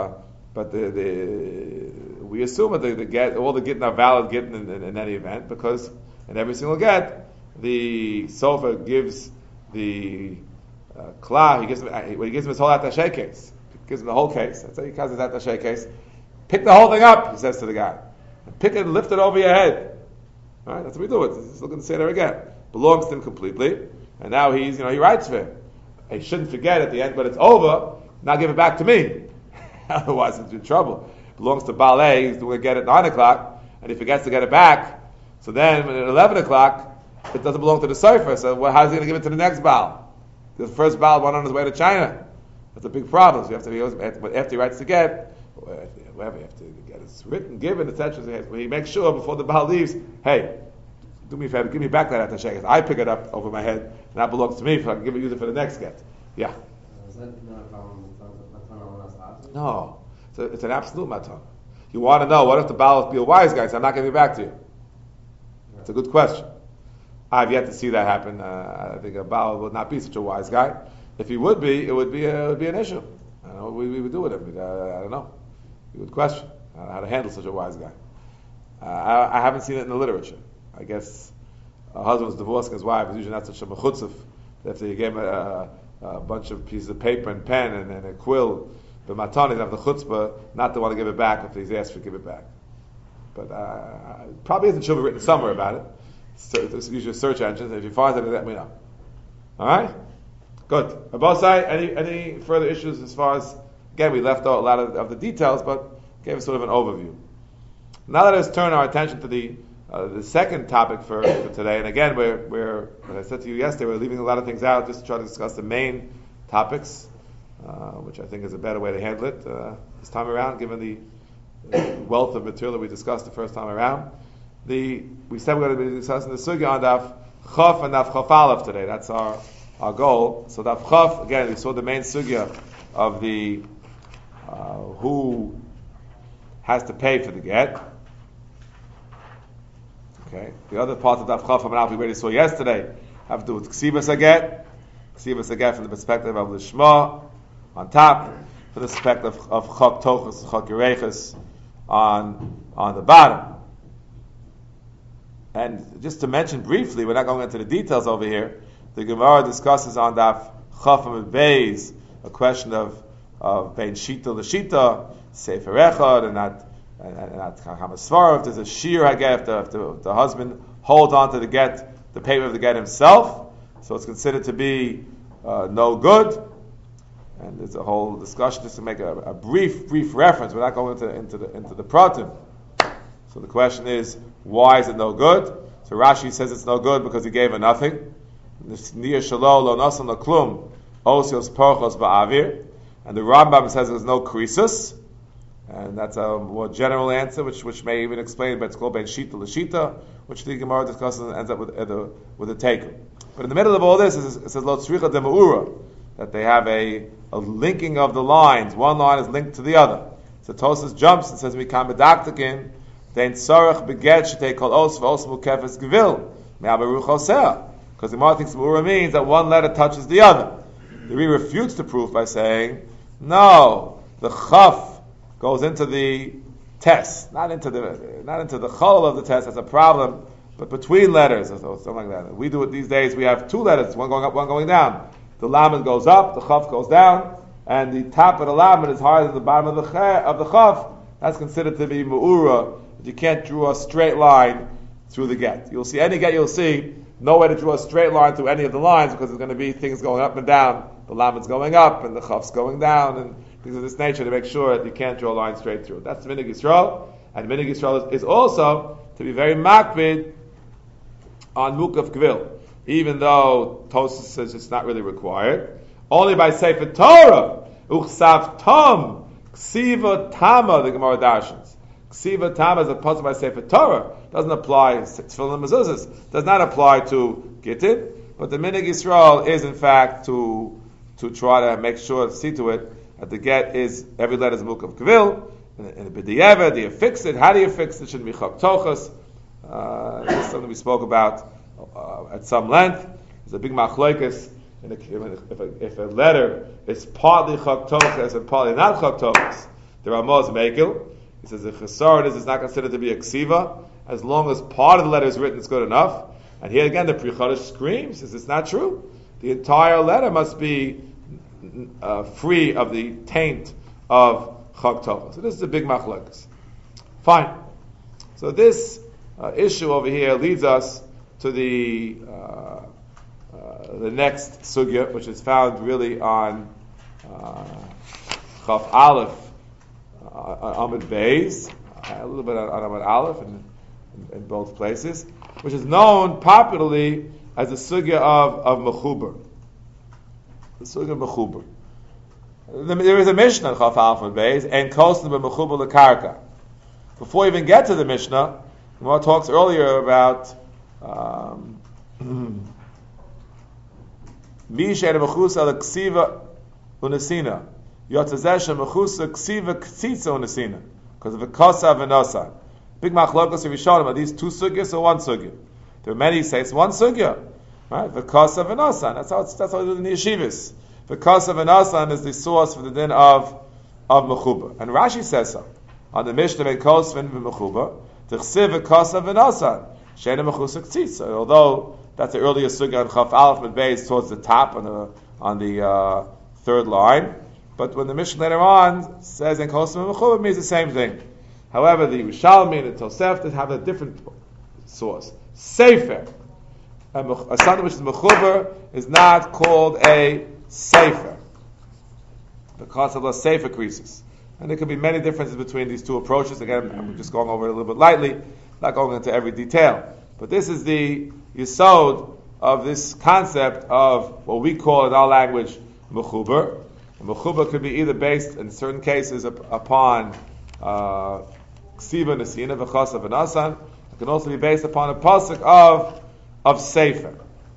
we assume that the get, all the getting are valid getting in any event, because in every single get, the sofa gives the Klah, he gives him his whole attaché case. He gives him the whole case. That's how he calls his attaché case. Pick the whole thing up, he says to the guy. And pick it and lift it over your head. Alright, that's what we do. He's looking to say there again. Belongs to him completely. And now he writes for him. He shouldn't forget at the end when it's over, now give it back to me. Otherwise it's in trouble. Belongs to Ballet, he's going to get it at 9 o'clock, and he forgets to get it back. So then at 11 o'clock, it doesn't belong to the Sefer. So how's he going to give it to the next Baal? The first Baal went on his way to China. That's a big problem. So after he writes the get, whatever, you have to get it written, given, etc. He makes sure before the Baal leaves, hey, do me a favor, give me back that attaché. I pick it up over my head, and that belongs to me, so I can use it for the next get. Yeah. Is that not a problem with Matan? No. So it's an absolute Matan. You want to know, what if the Baal will be a wise guy, so I'm not giving it back to you? It's a good question. I've yet to see that happen. I think a Baal would not be such a wise guy. If he would be, it would be an issue. I don't know what we would do with him. I don't know. You would question how to handle such a wise guy. I haven't seen it in the literature. I guess a husband was divorcing his wife. It's usually not such a mechutzef. After you gave him a bunch of pieces of paper and pen and a quill, but Matan doesn't have the chutzpah not to want to give it back if he's asked to give it back. But probably isn't shuvah written somewhere about it. So, use your search engines. If you find it, let me know. All right, good. Abosai, any further issues as far as, again, we left out a lot of the details, but gave us sort of an overview. Now let us turn our attention to the second topic for today. And again, we're as I said to you yesterday, we're leaving a lot of things out just to try to discuss the main topics, which I think is a better way to handle it this time around, given the wealth of material that we discussed the first time around. We said we're going to be discussing the sugya on Daf Chaf and Daf Chaf Aleph today. That's our goal. So Daf Chaf, again, we saw the main sugya of the who has to pay for the get. Okay. The other part of Daf Chaf and Aleph we already saw yesterday have to do with Ksibas Aget. Ksibas Aget from the perspective of Lishma on top, from the perspective of Chak Tochus, Chak Yereches on the bottom. And just to mention briefly, we're not going into the details over here. The Gemara discusses on Daf Chaf and Beis a question of Bein Shita L'Shita, Sefer Echad, and not Hamasvar. If there's a shear Haget, if the husband holds on to the paper of the get himself, so it's considered to be no good. And there's a whole discussion just to make a brief reference. We're not going into the pratim. So the question is, why is it no good? So Rashi says it's no good because he gave her nothing. And the Rambam says there's no krisus, and that's a more general answer, which may even explain, but it's called Ben Shita L'Shita, which the Gemara discusses and ends up with a taker. But in the middle of all this, it says Lo Tzricha de Me'ura, that they have a linking of the lines. One line is linked to the other. So Tosas jumps and says, Mikam Bedaktakin, Dein Tzarech Beget Shetei Kol Os V'Os Mukefes Gevil, Me'abaruch Oseh. Because the Gemara thinks Me'ura means that one letter touches the other. The Ri refutes the proof by saying, no, the Chaf goes into the test, not into the Chol of the test. That's a problem, but between letters or something like that. We do it these days. We have two letters, one going up, one going down. The Lamed goes up, the Chaf goes down, and the top of the Lamed is higher than the bottom of the Chaf. That's considered to be Me'ura. You can't draw a straight line through the get. You'll see any get, you'll see no way to draw a straight line through any of the lines because there's going to be things going up and down. The Lamed's going up and the Chaf's going down, and things of this nature to make sure that you can't draw a line straight through. That's the Minig Yisrael, and Minig Yisrael is also to be very makpid on Mukaf Gvil, even though Tosas says it's not really required. Only by Sefer Torah, Uchsav Tom, Ksiva Tama, the Gemara Darshans. Ksiva tam as a pasuk by Sefer Torah doesn't apply to tefillin and mezuzahs, does not apply to gittin, but the minig Yisrael is in fact to try to make sure, see to it that the get is every letter is mukav kavil, and the b'di'eva, do you fix it? How do you fix it? Shouldn't be chok tochas. This is something we spoke about at some length. There's a big machlokes. If a letter is partly chok tochas and partly not chok tochas, the Ramah is mekel. He says the chesaron is not considered to be a ksiva as long as part of the letter is written. It's good enough. And here again, the Pri Chodesh screams, says it's not true. The entire letter must be free of the taint of chok tochas. So this is a big machlokes. Fine. So this issue over here leads us to the next sugya, which is found really on Chaf Aleph, Amud Beis, a little bit on Amud Aleph in both places, which is known popularly as the sugya of Mechuber. The sugya of Mechuber. There is a Mishnah in Chaf Aleph Amud Beis, and Kosna b'Mechuber l'Karka. Before we even get to the Mishnah, the Gemara talks earlier about Misha mechusa l'ksiva unesina yotzezesha mechusa ksiva ktsitza unesina because of the kosa v'nosa. Big machlokos of Rishonim are these two sugyas or one sugya? There are many who say it's one sugya, right? The kosa v'nosa. That's how we do it in the yeshivas. The kosa v'nosa is the source for the din of mechuba, and Rashi says so on the Mishnah ben kosvin v'mechuba. Although that's the earlier sugya on Chaf Aleph Mid Beis towards the top on the third line, but when the Mishnah later on says in Kosem Mechuba, it means the same thing. However, the Yerushalmi and the Tosefta have a different source. Sefer, a something which is Mechuber, is not called a Sefer because of the Sefer creases. And there could be many differences between these two approaches. Again, I'm just going over it a little bit lightly, not going into every detail. But this is the yesod of this concept of what we call in our language mechuber. Mechuber could be either based, in certain cases, upon ksiva nesina v'chasa v'nasan. It can also be based upon a pasuk of sefer.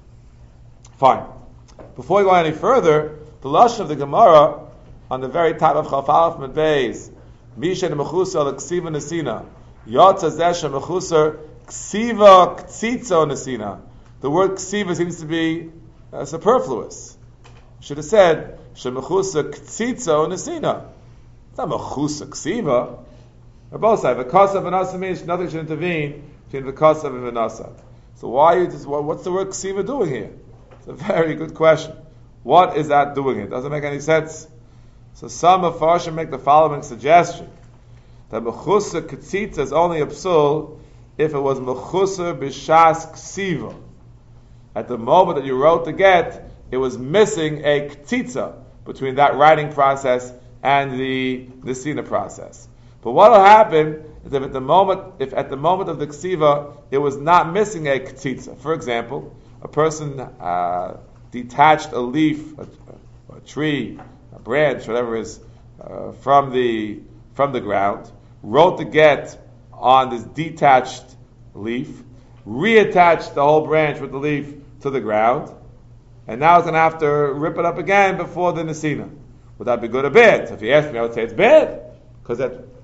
Fine. Before we go any further, the lashon of the Gemara on the very top of Chaf Aleph Mid Beis, Misha mechusa l'ksiva nesina, yotza zesha mechusa ksiva ktsitzo nesina. The word ksiva seems to be superfluous. Should have said shemechusa ktsitzo nesina. It's not mechusa ksiva. They're both sides. V'kasa v'nasa means nothing should intervene between v'kasa and v'nasa. So what's the word ksiva doing here? It's a very good question. What is that doing here? Doesn't make any sense. So some Mefarshim make the following suggestion: that mechusa ktsitza is only a psul if it was mechusa b'shas ksiva. At the moment that you wrote the get, it was missing a ktsitza between that writing process and the nesina process. But what will happen is if at the moment of the ksiva it was not missing a ktsitza. For example, a person detached a leaf, a tree, a branch, whatever it is, from the ground, wrote the get on this detached leaf, reattached the whole branch with the leaf to the ground, and now it's going to have to rip it up again before the nesina. Would that be good or bad? So if you ask me, I would say it's bad, because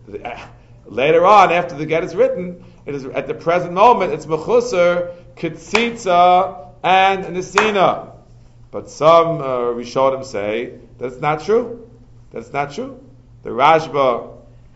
later on, after the get is written, it is at the present moment it's mechuser, kitsitza, and nesina. But some Rishonim say that it's not true. That's not true. The Rashba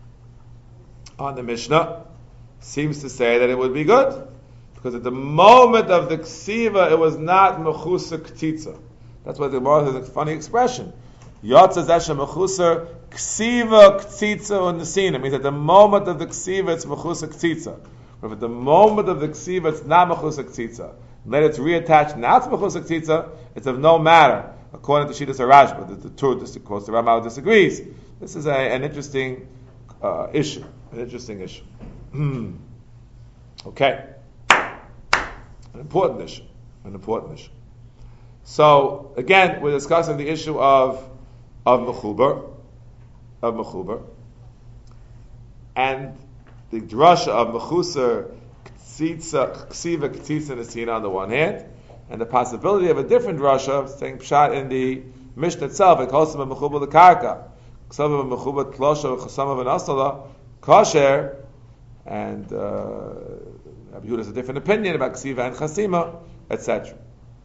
on the Mishnah seems to say that it would be good, because at the moment of the ksiva it was not mechusa ktitza. That's why the Gemara has a funny expression. Yotza zesha mechusa ksiva ktitza and nesina. It means at the moment of the ksiva it's mechusa ktitza. But at the moment of the ksiva it's not mechusa ktitza. Let it's reattached, now it's mechusa ktitza, it's of no matter, according to Shittas Rashba. The Tur, of course, the Ramal disagrees. This is an interesting issue. An interesting issue. Okay. An important issue. So, again, we're discussing the issue of mechuber. And the drasha of Mechusar Ksiva Ktitza Nesina on the one hand, and the possibility of a different drasha saying pshat in the Mishnah itself. It calls him a Mechubal the Karka, some of a Mechubal Tlosha, some of an Asala, kosher, and Rabbi Yehuda has a different opinion about Ksiva and Chasima, etc.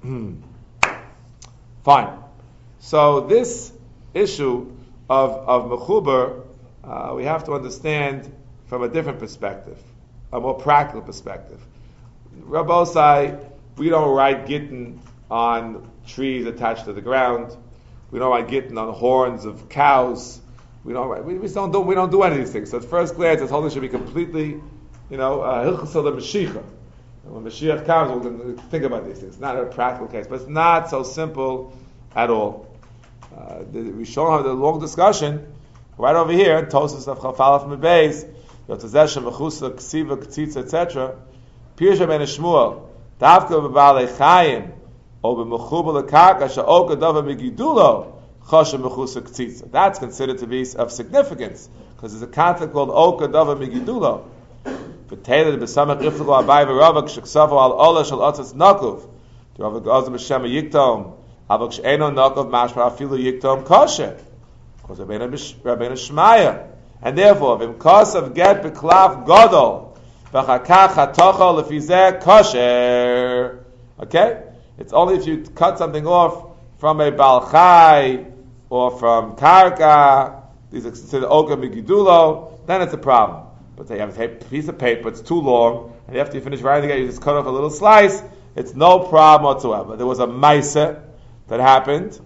Fine. So this issue of Mechubar, we have to understand from a different perspective, a more practical perspective. Rabbosai, we don't write gittin on trees attached to the ground. We don't write gittin on horns of cows. We don't do any of these things. So at first glance, this whole thing should be completely, hilchos of the Mashiach. And when Mashiach comes, we're going to think about these things. Not a practical case, but it's not so simple at all. We show have the long discussion right over here. Tosas of Chafalaf Mebeis, Yotzezeshem Mechusa Ksiva Ktitza etc. Pirsha Ben Shmuel Davka B'Balei Chayim or B'Mechubal Lekaka Sha'oka Dava Megidulo Choshem Mechusa Ktitza. That's considered to be of significance because there's a concept called Oka Dava Megidulo. V'Teiled B'Samach Iflugo Abai V'Ravak Sheksafo Al Ola Shal Otzes Nakuv. The Ravak Ozim Hashem Yiktom Avak She'eno Nakuv Mashma Afilu Yiktom Kosher. Because Rabbeinu Shmaya. And therefore, V'Mkos of Get B'Klaf Godol V'Chakach HaTochol L'Fizeh Kosher. Okay? It's only if you cut something off from a Balchai or from Karka, these are considered Oka Migidulo, then it's a problem. But they have a piece of paper, it's too long, and after you finish writing it, you just cut off a little slice, it's no problem whatsoever. There was a Maisa that happened,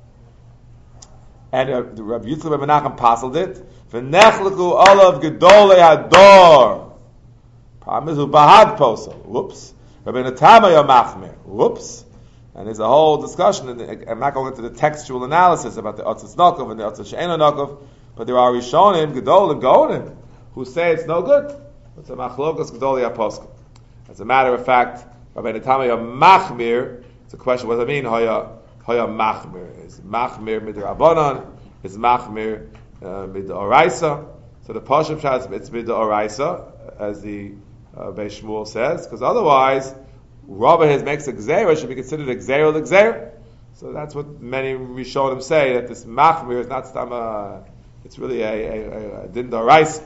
and Rabbi Yitzchak ben Menachem pasaled it. V'nechleku olav gedolei hador. Problem is, bahad posel. Whoops. Rabbi Natama yomachmer. Whoops. And there's a whole discussion, and I'm not going into the textual analysis about the Otzes Nokov and the Otzes She'eno Nokov, but there are Rishonim, Gedol and Gonim, who say it's no good. It's a machlokas Gedolei HaPoskim. As a matter of fact, Rabbi Natama yomachmer, it's a question, what does it mean, Hoya machmer? Is machmer midrabanan? Is machmer midoraisa? So the Pashup Pshat, it's midoraisa, as the Beis Shmuel says, because otherwise, Rabbi makes a gzeira should be considered a gzeira l'gzeira. So that's what many Rishonim say, that this machmir is not stama, it's really a din doraisa.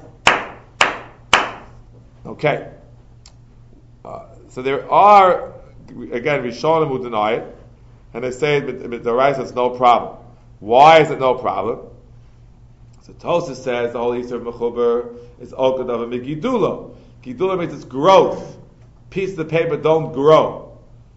Okay. So there are, again, Rishonim who deny it, and they say with doraisa it's no problem. Why is it no problem? So Tosas says the whole Easter of Mechuber is okadav and gidula. Gidula means it's growth. Pieces of paper don't grow.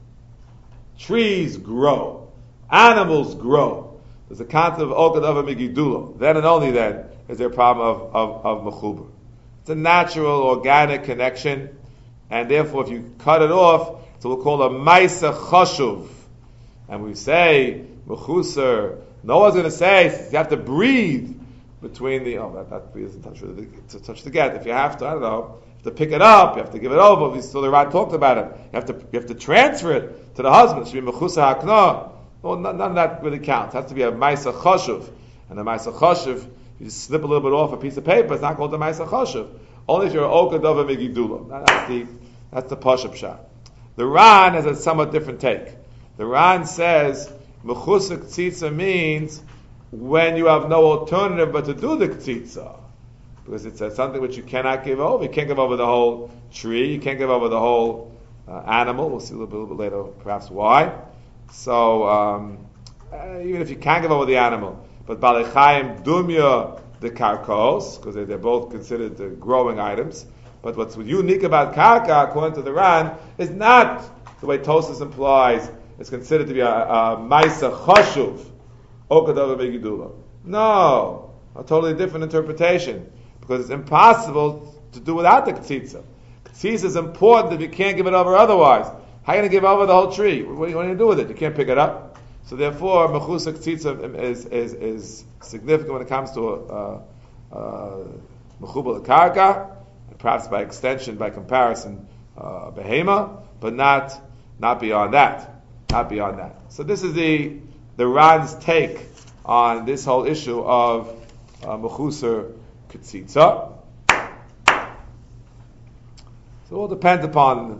Trees grow. Animals grow. There's a concept of okadav and gidula. Then and only then is there a problem of Mechuber. It's a natural, organic connection, and therefore if you cut it off, it's what we call a Maisa Chashuv. And we say, Mechusar, no one's going to say, you have to breathe between the, that isn't to touch the get. If you have to, I don't know, you have to pick it up, you have to give it over. So the Ran talked about it. You have to transfer it to the husband. It should be Mechusar Hakna. Well, none of that really counts. It has to be a Maisa Chashuv. And the Maisa Chashuv, you just snip a little bit off a piece of paper, it's not called the Maisa Chashuv. Only if you're Oka Dova Megidula. That's the Pashup Shah. The Ran has a somewhat different take. The Ran says Mechusar K'tzitza means when you have no alternative but to do the K'tzitza. Because it's something which you cannot give over. You can't give over the whole tree. You can't give over the whole animal. We'll see a little bit later perhaps why. So even if you can't give over the animal, but Balei Chayim Dumya the Karkos, because they're both considered the growing items. But what's unique about Karka, according to the Ran, is not the way Tosas implies. It's considered to be a Maisa Chashuv, Okadav Megidula. No, a totally different interpretation, because it's impossible to do without the K'tzitza. K'tzitza is important if you can't give it over otherwise. How are you going to give over the whole tree? What are you going to do with it? You can't pick it up. So therefore, Mechusar K'tzitza is significant when it comes to Mechubal Karka, and perhaps by extension, by comparison, Behema, but not beyond that. Not beyond that. So this is the Ran's take on this whole issue of Mechusar K'tzitza. So it all depends upon,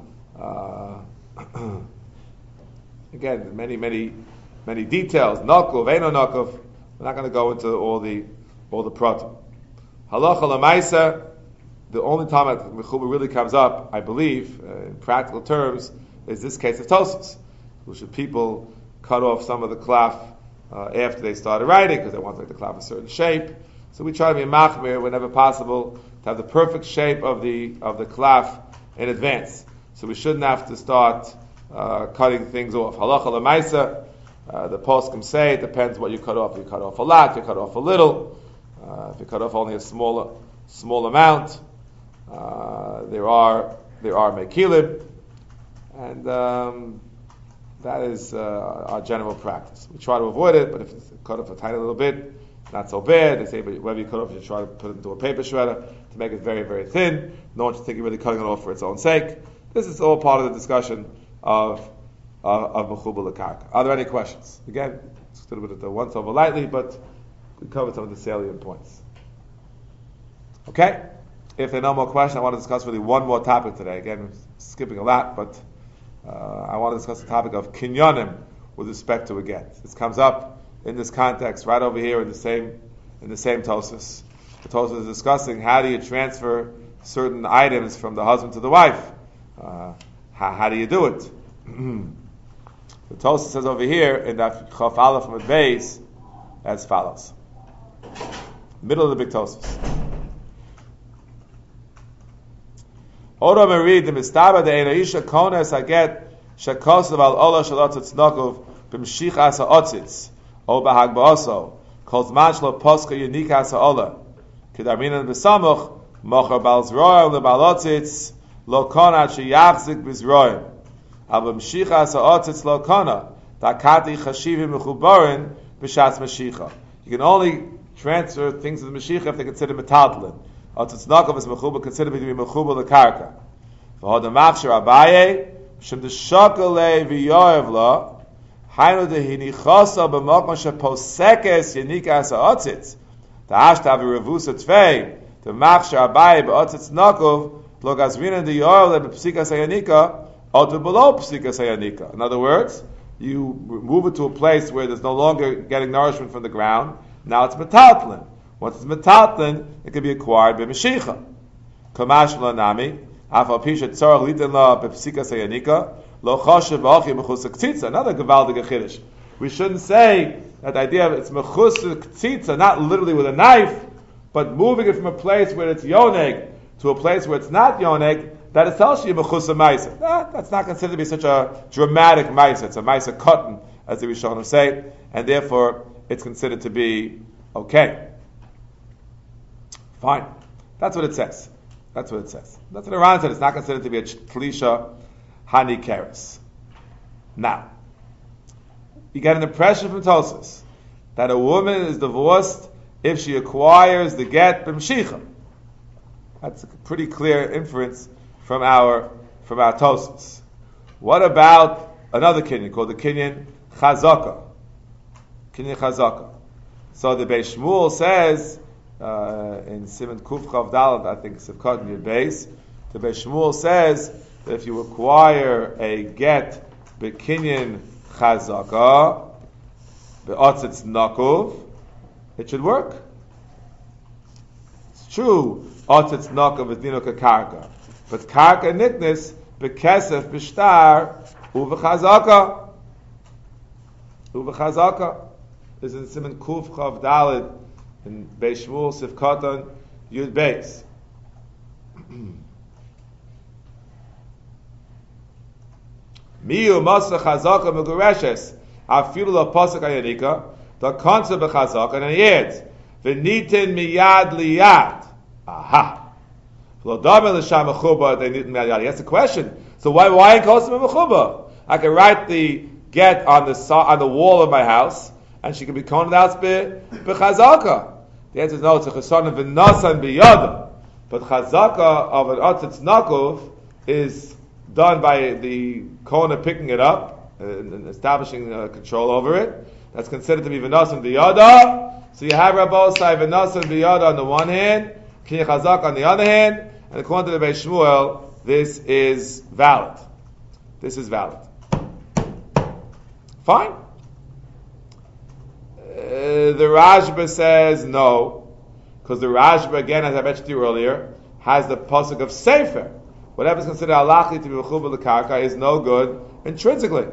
again, many details. Nakov, Eino Nakov. We're not going to go into all the pratim. Halacha l'maisa. The only time that mechuba really comes up, I believe, in practical terms, is this case of Tosfos. Should people cut off some of the klaf after they started writing because they want to make the klaf a certain shape? So we try to be machmir whenever possible to have the perfect shape of the klaf in advance. So we shouldn't have to start cutting things off. Halacha l'maisa. The poskim say it depends what you cut off. You cut off a lot, you cut off a little. If you cut off only a small amount, there are mekilim, and that is our general practice. We try to avoid it, but if it's cut off a tiny little bit, not so bad. They say, but whatever you cut off, you try to put it into a paper shredder to make it very, very thin. No one should think you're really cutting it off for its own sake. This is all part of the discussion of mechuba l'karka. Are there any questions? Again, it's a little bit of the once over lightly, but we covered some of the salient points. Okay? If there are no more questions, I want to discuss really one more topic today. Again, skipping a lot, but I want to discuss the topic of kinyonim with respect to a get. This comes up in this context right over here in the same Tosfos. The Tosfos is discussing how do you transfer certain items from the husband to the wife. How do you do it? The Tosfos says over here in that Chaf Aleph Mud Beis as follows. Middle of the big Tosfos. Ora merid the mistaba de enaisha kones aget shekosav al ola shalotzitz nokov b'mshichas ha'otzitz o b'hag ba'oso kol zman shlo poska unikas ha'ola kedarminan b'samuch mocher bal zroim lebalotzitz lo konat sheyachzik b'zroim al b'mshichas ha'otzitz lo konat takati chashivim mechubarin b'shas mashicha. You can only transfer things to the mashicha if they consider metaltlin. Otzitz nokov is mechuba considered to be mechuba l'karka. V'hod ha'machshir Abaye shem d'shokale v'yoyev lo haynu dehinichosa b'mokom sheposekes yenikas ha'otzitz ta'ashtav v'revusa tvei the machshir Abaye b'otzitz nokov lo gazrina d'yoyev le b'psikas hayanika otu below psikas hayanika. In other words, you move it to a place where there's no longer getting nourishment from the ground. Now it's metaltlin. Once it's metaltlin, it can be acquired by Mashicha. Kamash l'nami, afal pisha tzarach litin la b'psika sayanika, lo choshev v'achi mechusik tzitza. Another gevaldige chiddush. We shouldn't say that the idea of it's mechusik tzitza, not literally with a knife, but moving it from a place where it's yoneg to a place where it's not yoneg, that is tells you mechusa ma'isa. That's not considered to be such a dramatic ma'isa. It's a ma'isa cotton, as the Rishonim say, and therefore it's considered to be okay. Fine. That's what it says. That's what Iran said. It's not considered to be a tlisha hanikeres. Now, you get an impression from Tosfos that a woman is divorced if she acquires the get b'mshicha. That's a pretty clear inference from our Tosfos. What about another kinyan called the kinyan chazaka? Kinyan chazaka. So the Beis Shmuel says in Siman Kuf Chav Dalet, I think Sivkot in your base, the Beis Shmuel says that if you acquire a get b'kinyan chazaka be'otzitz nakuv, it should work. It's true, otzitz nakuv is dino karka, but karka niknis bekesef b'shtar uv'chazaka. Uv'chazaka is in Siman Kuf Chav Dalet in Beis Shmuel Sivkatan Yud Beis. Miyu Masa Chazaka Megureshes Afilu La Pasuk Ayanika the concept of Chazaka and Ayed V'nitin Miyad Liyad. Aha. V'lodam L'sham Mechuba they nitin Miyad Liyad. That's the question. So why in Kosim Mechuba? I can write the get on the wall of my house, and she can be coned out b'chazaka. The answer is no. It's a chesron of v'nasan b'yada, but chazaka of an otzitz nakov is done by the kona picking it up and establishing control over it. That's considered to be v'nasan b'yada. So you have Rabbosai v'nasan b'yada on the one hand, kinyan chazaka on the other hand, and according to the Beis Shmuel, this is valid. This is valid. Fine. The Rashba says no, because the Rashba, again, as I mentioned to you earlier, has the pasuk of Sefer. Whatever is considered halachi to be mechubar l'karka is no good intrinsically.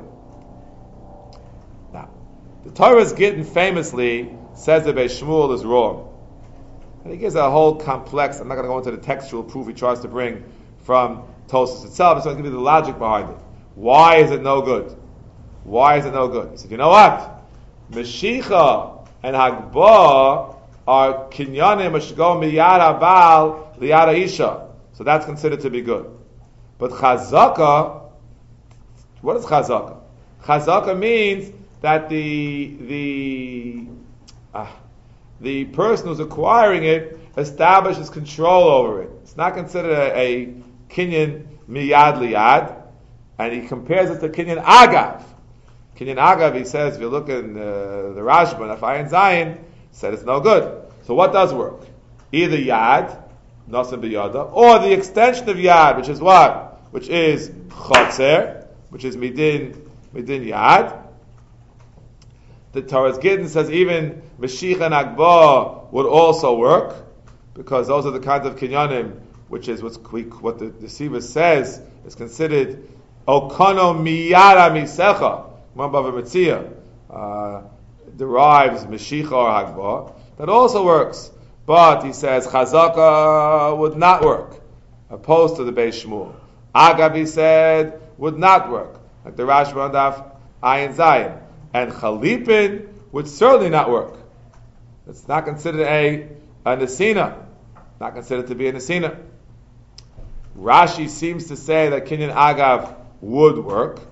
Now, the Torah's Gittin famously says that Beis Shmuel is wrong. And he gives a whole complex, I'm not going to go into the textual proof he tries to bring from Tosfos itself, I'm just going to give you the logic behind it. Why is it no good? Why is it no good? He said, you know what? Meshicha and Hagbah are kinyanim which go miyad habal liyad isha. So that's considered to be good. But chazaka, what is chazaka? Chazaka means that the person who's acquiring it establishes control over it. It's not considered a kinyan miyad liyad, and he compares it to kinyan agav. Kinyan agav, he says, if you look in the Rashba and Afayin Zayin, said it's no good. So what does work? Either yad, nasan b'yada, or the extension of yad, which is what? Which is chotzer, which is midin yad. The Torah's Gittin says even Meshicha and Hagbah would also work, because those are the kinds of kinyanim, which is what the Siva says is considered okono miyara misecha. Bava Metzia derives Meshicha or Hagbah. That also works. But he says Chazaka would not work, opposed to the Beis Shmuel. Agav, he said, would not work, like the Rashba on Daf Ayin Zayin. And Chalipin would certainly not work. It's not considered a Nesina. Not considered to be a Nesina. Rashi seems to say that Kinyan Agav would work.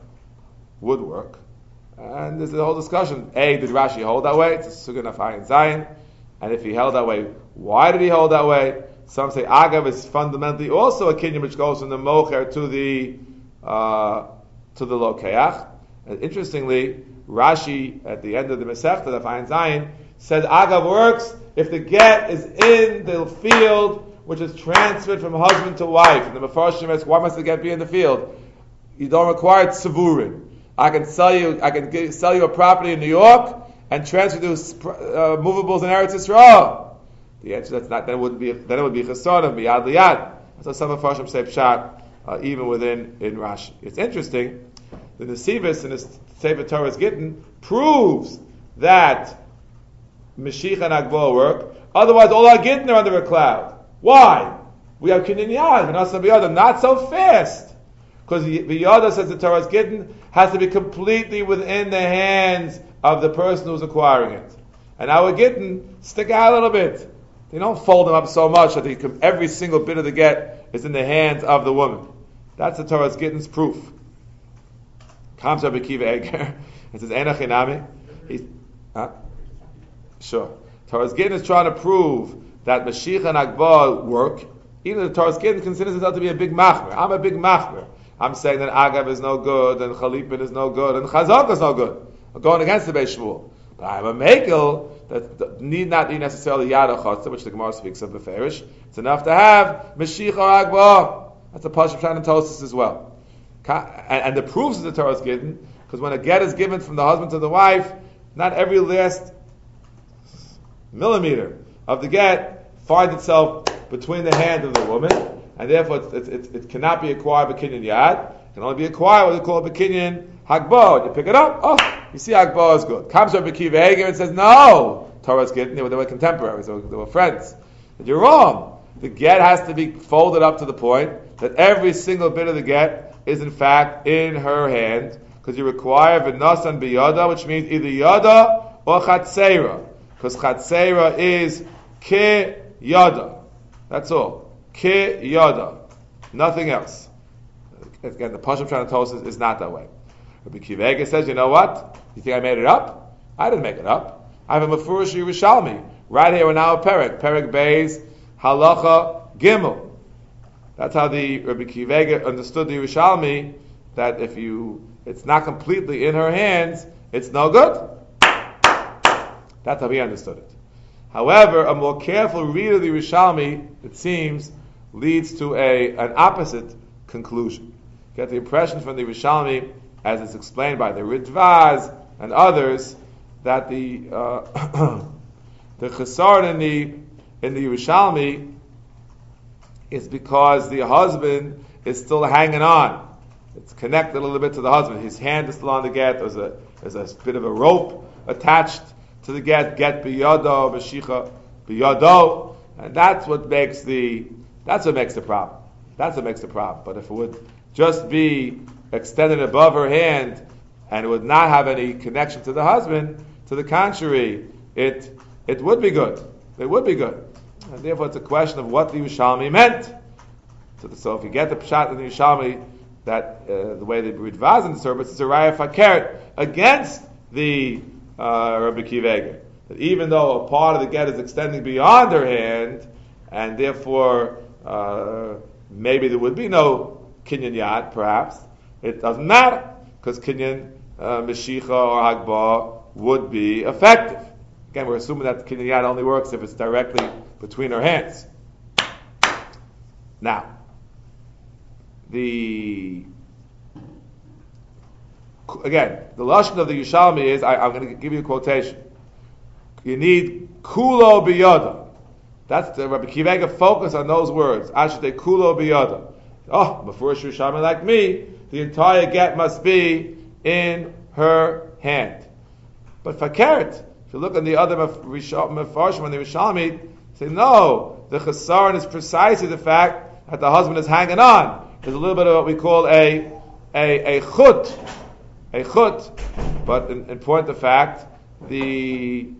And there's a whole discussion. Did Rashi hold that way? It's a Sugan of Ayin Zayin. And if he held that way, why did he hold that way? Some say Agav is fundamentally also a kinyan which goes from the mocher to the lokeach. And interestingly, Rashi at the end of the Masechta of Ayin Zayin says Agav works if the get is in the field which is transferred from husband to wife. And the Mefarshim asks, why must the get be in the field? You don't require tzivurin. I can sell you a property in New York and transfer those movables in Eretz Yisrael. The answer that's not. Then it would be chesaron miyad liyad. That's how some Mefarshim say pshat even within in Rashi. It's interesting. The Nesivis in the Sefer Torah's Gittin proves that Meshicha and Hagbah work. Otherwise, all our Gittin are under a cloud. Why? We have kinyan yad, v'nasa b'yada, not so fast. Because the Yada, says the Torah's Gittin, has to be completely within the hands of the person who's acquiring it. And our Gittin stick out a little bit. They don't fold them up so much that every single bit of the get is in the hands of the woman. That's the Torah's Gittin's proof. Comes Rabbi Akiva Eger. It says, Eina chinami. Sure. Torah's Gittin is trying to prove that Meshicha and Hagbah work. Even the Torah's Gittin considers itself to be a big machmer. I'm a big machmer. I'm saying that Agav is no good, and Chalipin is no good, and Chazak is no good. I'm going against the Beis Shmuel. But I'm a Mekel that need not be necessarily Yad Chotzer, which the Gemara speaks of beferish. It's enough to have Meshicha or Hagbah. That's a Pashup Shan and Tosfos as well. And the proofs of the Torah's Gittin, because when a get is given from the husband to the wife, not every last millimeter of the get finds itself between the hand of the woman, and therefore it cannot be acquired by kinyan yad. It can only be acquired what they call by kinyan hagbah. You pick it up, you see hagbah is good. Comes Rabbi Akiva Eger and says, no, Torah's Gittin, they were contemporaries, they were friends. But you're wrong. The get has to be folded up to the point that every single bit of the get is in fact in her hand, because you require v'nasan b'yada, which means either yada or chatzeira, because chatzeira is ke yada. That's all. Ke yada. Nothing else. Again, the Pashup Shan and Tosfos is not that way. Rabbi Akiva Eger says, you know what? You think I made it up? I didn't make it up. I have a Mefurish Yerushalmi. Right here in our Perek Beis, Halacha Gimel. That's how the Rabbi Akiva Eger understood the Yerushalmi, that if it's not completely in her hands, it's no good. That's how he understood it. However, a more careful read of the Yerushalmi, it seems, leads to an opposite conclusion. Get the impression from the Yerushalmi, as it's explained by the Ridvaz and others, that the the chesar in the Yerushalmi is because the husband is still hanging on. It's connected a little bit to the husband. His hand is still on the get. There's a bit of a rope attached to the get biyado, mashicha biyado, and that's what makes the problem. That's what makes the problem. But if it would just be extended above her hand and it would not have any connection to the husband, to the contrary, it would be good. It would be good. And therefore it's a question of what the Yerushalmi meant. So if you get the pshat in the Yerushalmi, that the way they read Vaz in the service is a raya fakert against the Rabbi Akiva Eiger. That even though a part of the get is extending beyond her hand, and therefore maybe there would be no kinyan yad, perhaps, it doesn't matter, because kinyan meshicha or hagbah would be effective. Again, we're assuming that kinyan yad only works if it's directly between her hands. Now, the lashon of the Yerushalmi is, I'm going to give you a quotation. You need kulo biyada. That's the Rabbi Akiva Eiger focus on those words. Ashte kulo biyada. Oh, before Yerushalmi like me, the entire get must be in her hand. But fakert, if you look at the other mefarshim on the Yerushalmi, say no, the chesaron is precisely the fact that the husband is hanging on. There's a little bit of what we call a chut, but in point of fact, there's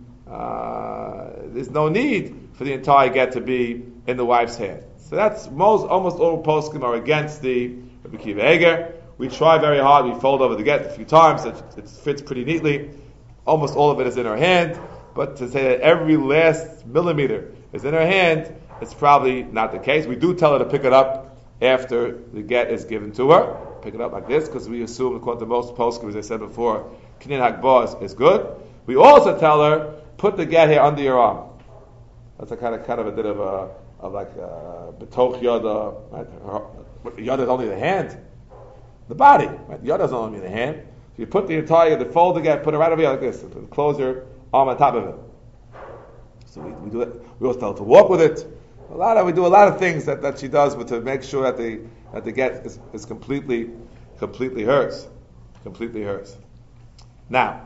no need for the entire get to be in the wife's hand. So that's almost all poskim are against the Rabbi Akiva Eiger. We try very hard. We fold over the get a few times. It fits pretty neatly. Almost all of it is in her hand. But to say that every last millimeter is in her hand, it's probably not the case. We do tell her to pick it up after the get is given to her. Pick it up like this, because we assume, according to most poskim, as I said before, kinyan hagbah is good. We also tell her, put the get here under your arm. That's a kind of a bit of betoch yada. Right? Yada is only the hand, the body. Right? Yada is only the hand. So you put the fold the get, put it right over here like this, and close your arm on top of it. So we do it. We also tell her to walk with it. We do a lot of things that she does, but to make sure that the get is completely hers. Completely hers. Now,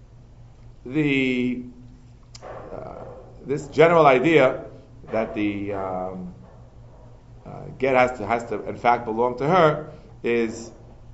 this general idea that the get has to in fact belong to her is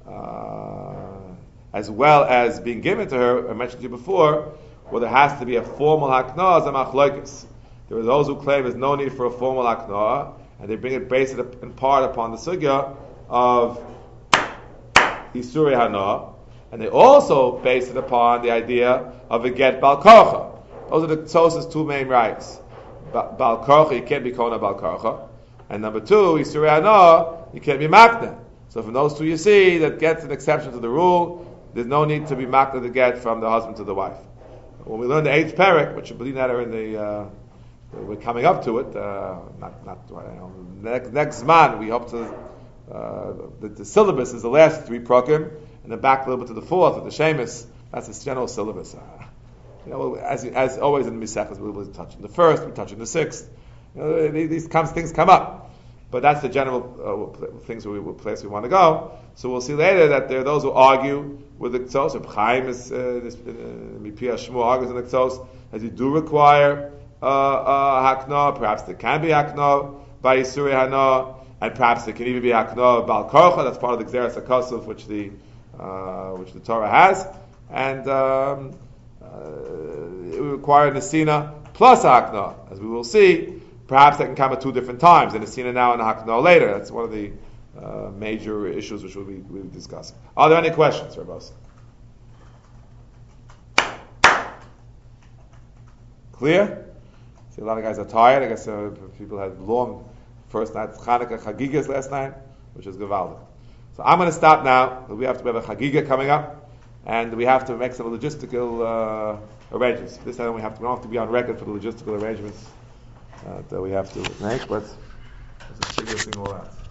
as well as being given to her. I mentioned to you before, well, there has to be a formal hakna as a machlokes. There are those who claim there's no need for a formal hakna, and they bring it based in part upon the sugya of Isurei Hana, and they also base it upon the idea of a get Bal Karcha. Those are the Tzos's two main rights. Bal Karcha, you can't be Kona Bal Karcha. And number two, Isurei Hana, you can't be Makna. So from those two you see, that gets an exception to the rule. There's no need to be Makna to get from the husband to the wife. When we learn the 8th parak, which I believe that are in the we're coming up to it. Not right now. Next month we hope to. The syllabus is the last 3 prakim, and then back a little bit to the 4th, the Shemus. That's the general syllabus. As always in the Misechas, we will touch on the 1st, we touch on the 6th. These things come up, but that's the general things place we want to go. So we'll see later that there are those who argue with the Ktos. Reb Chaim is Mipia Shmuel argues in the Ktos as you do require hakna. Perhaps there can be hakna by Yisurei Hana, and perhaps there can even be hakna Bal Karcha. That's part of the Gzeras HaKosov which the Torah has, and it would require Nesina plus hakna, as we will see. Perhaps that can come at 2 different times, and Nesina now and hakna later. That's one of the major issues which we'll be discussing. Are there any questions, Rabbos? Clear? See, a lot of guys are tired. I guess people had long first night Chanukah Chagigas last night, which is Gavaldik. So I'm going to stop now. We have a Chagiga coming up, and we have to make some logistical arrangements. This time we don't have to be on record for the logistical arrangements that we have to make, but let's figure this thing all out.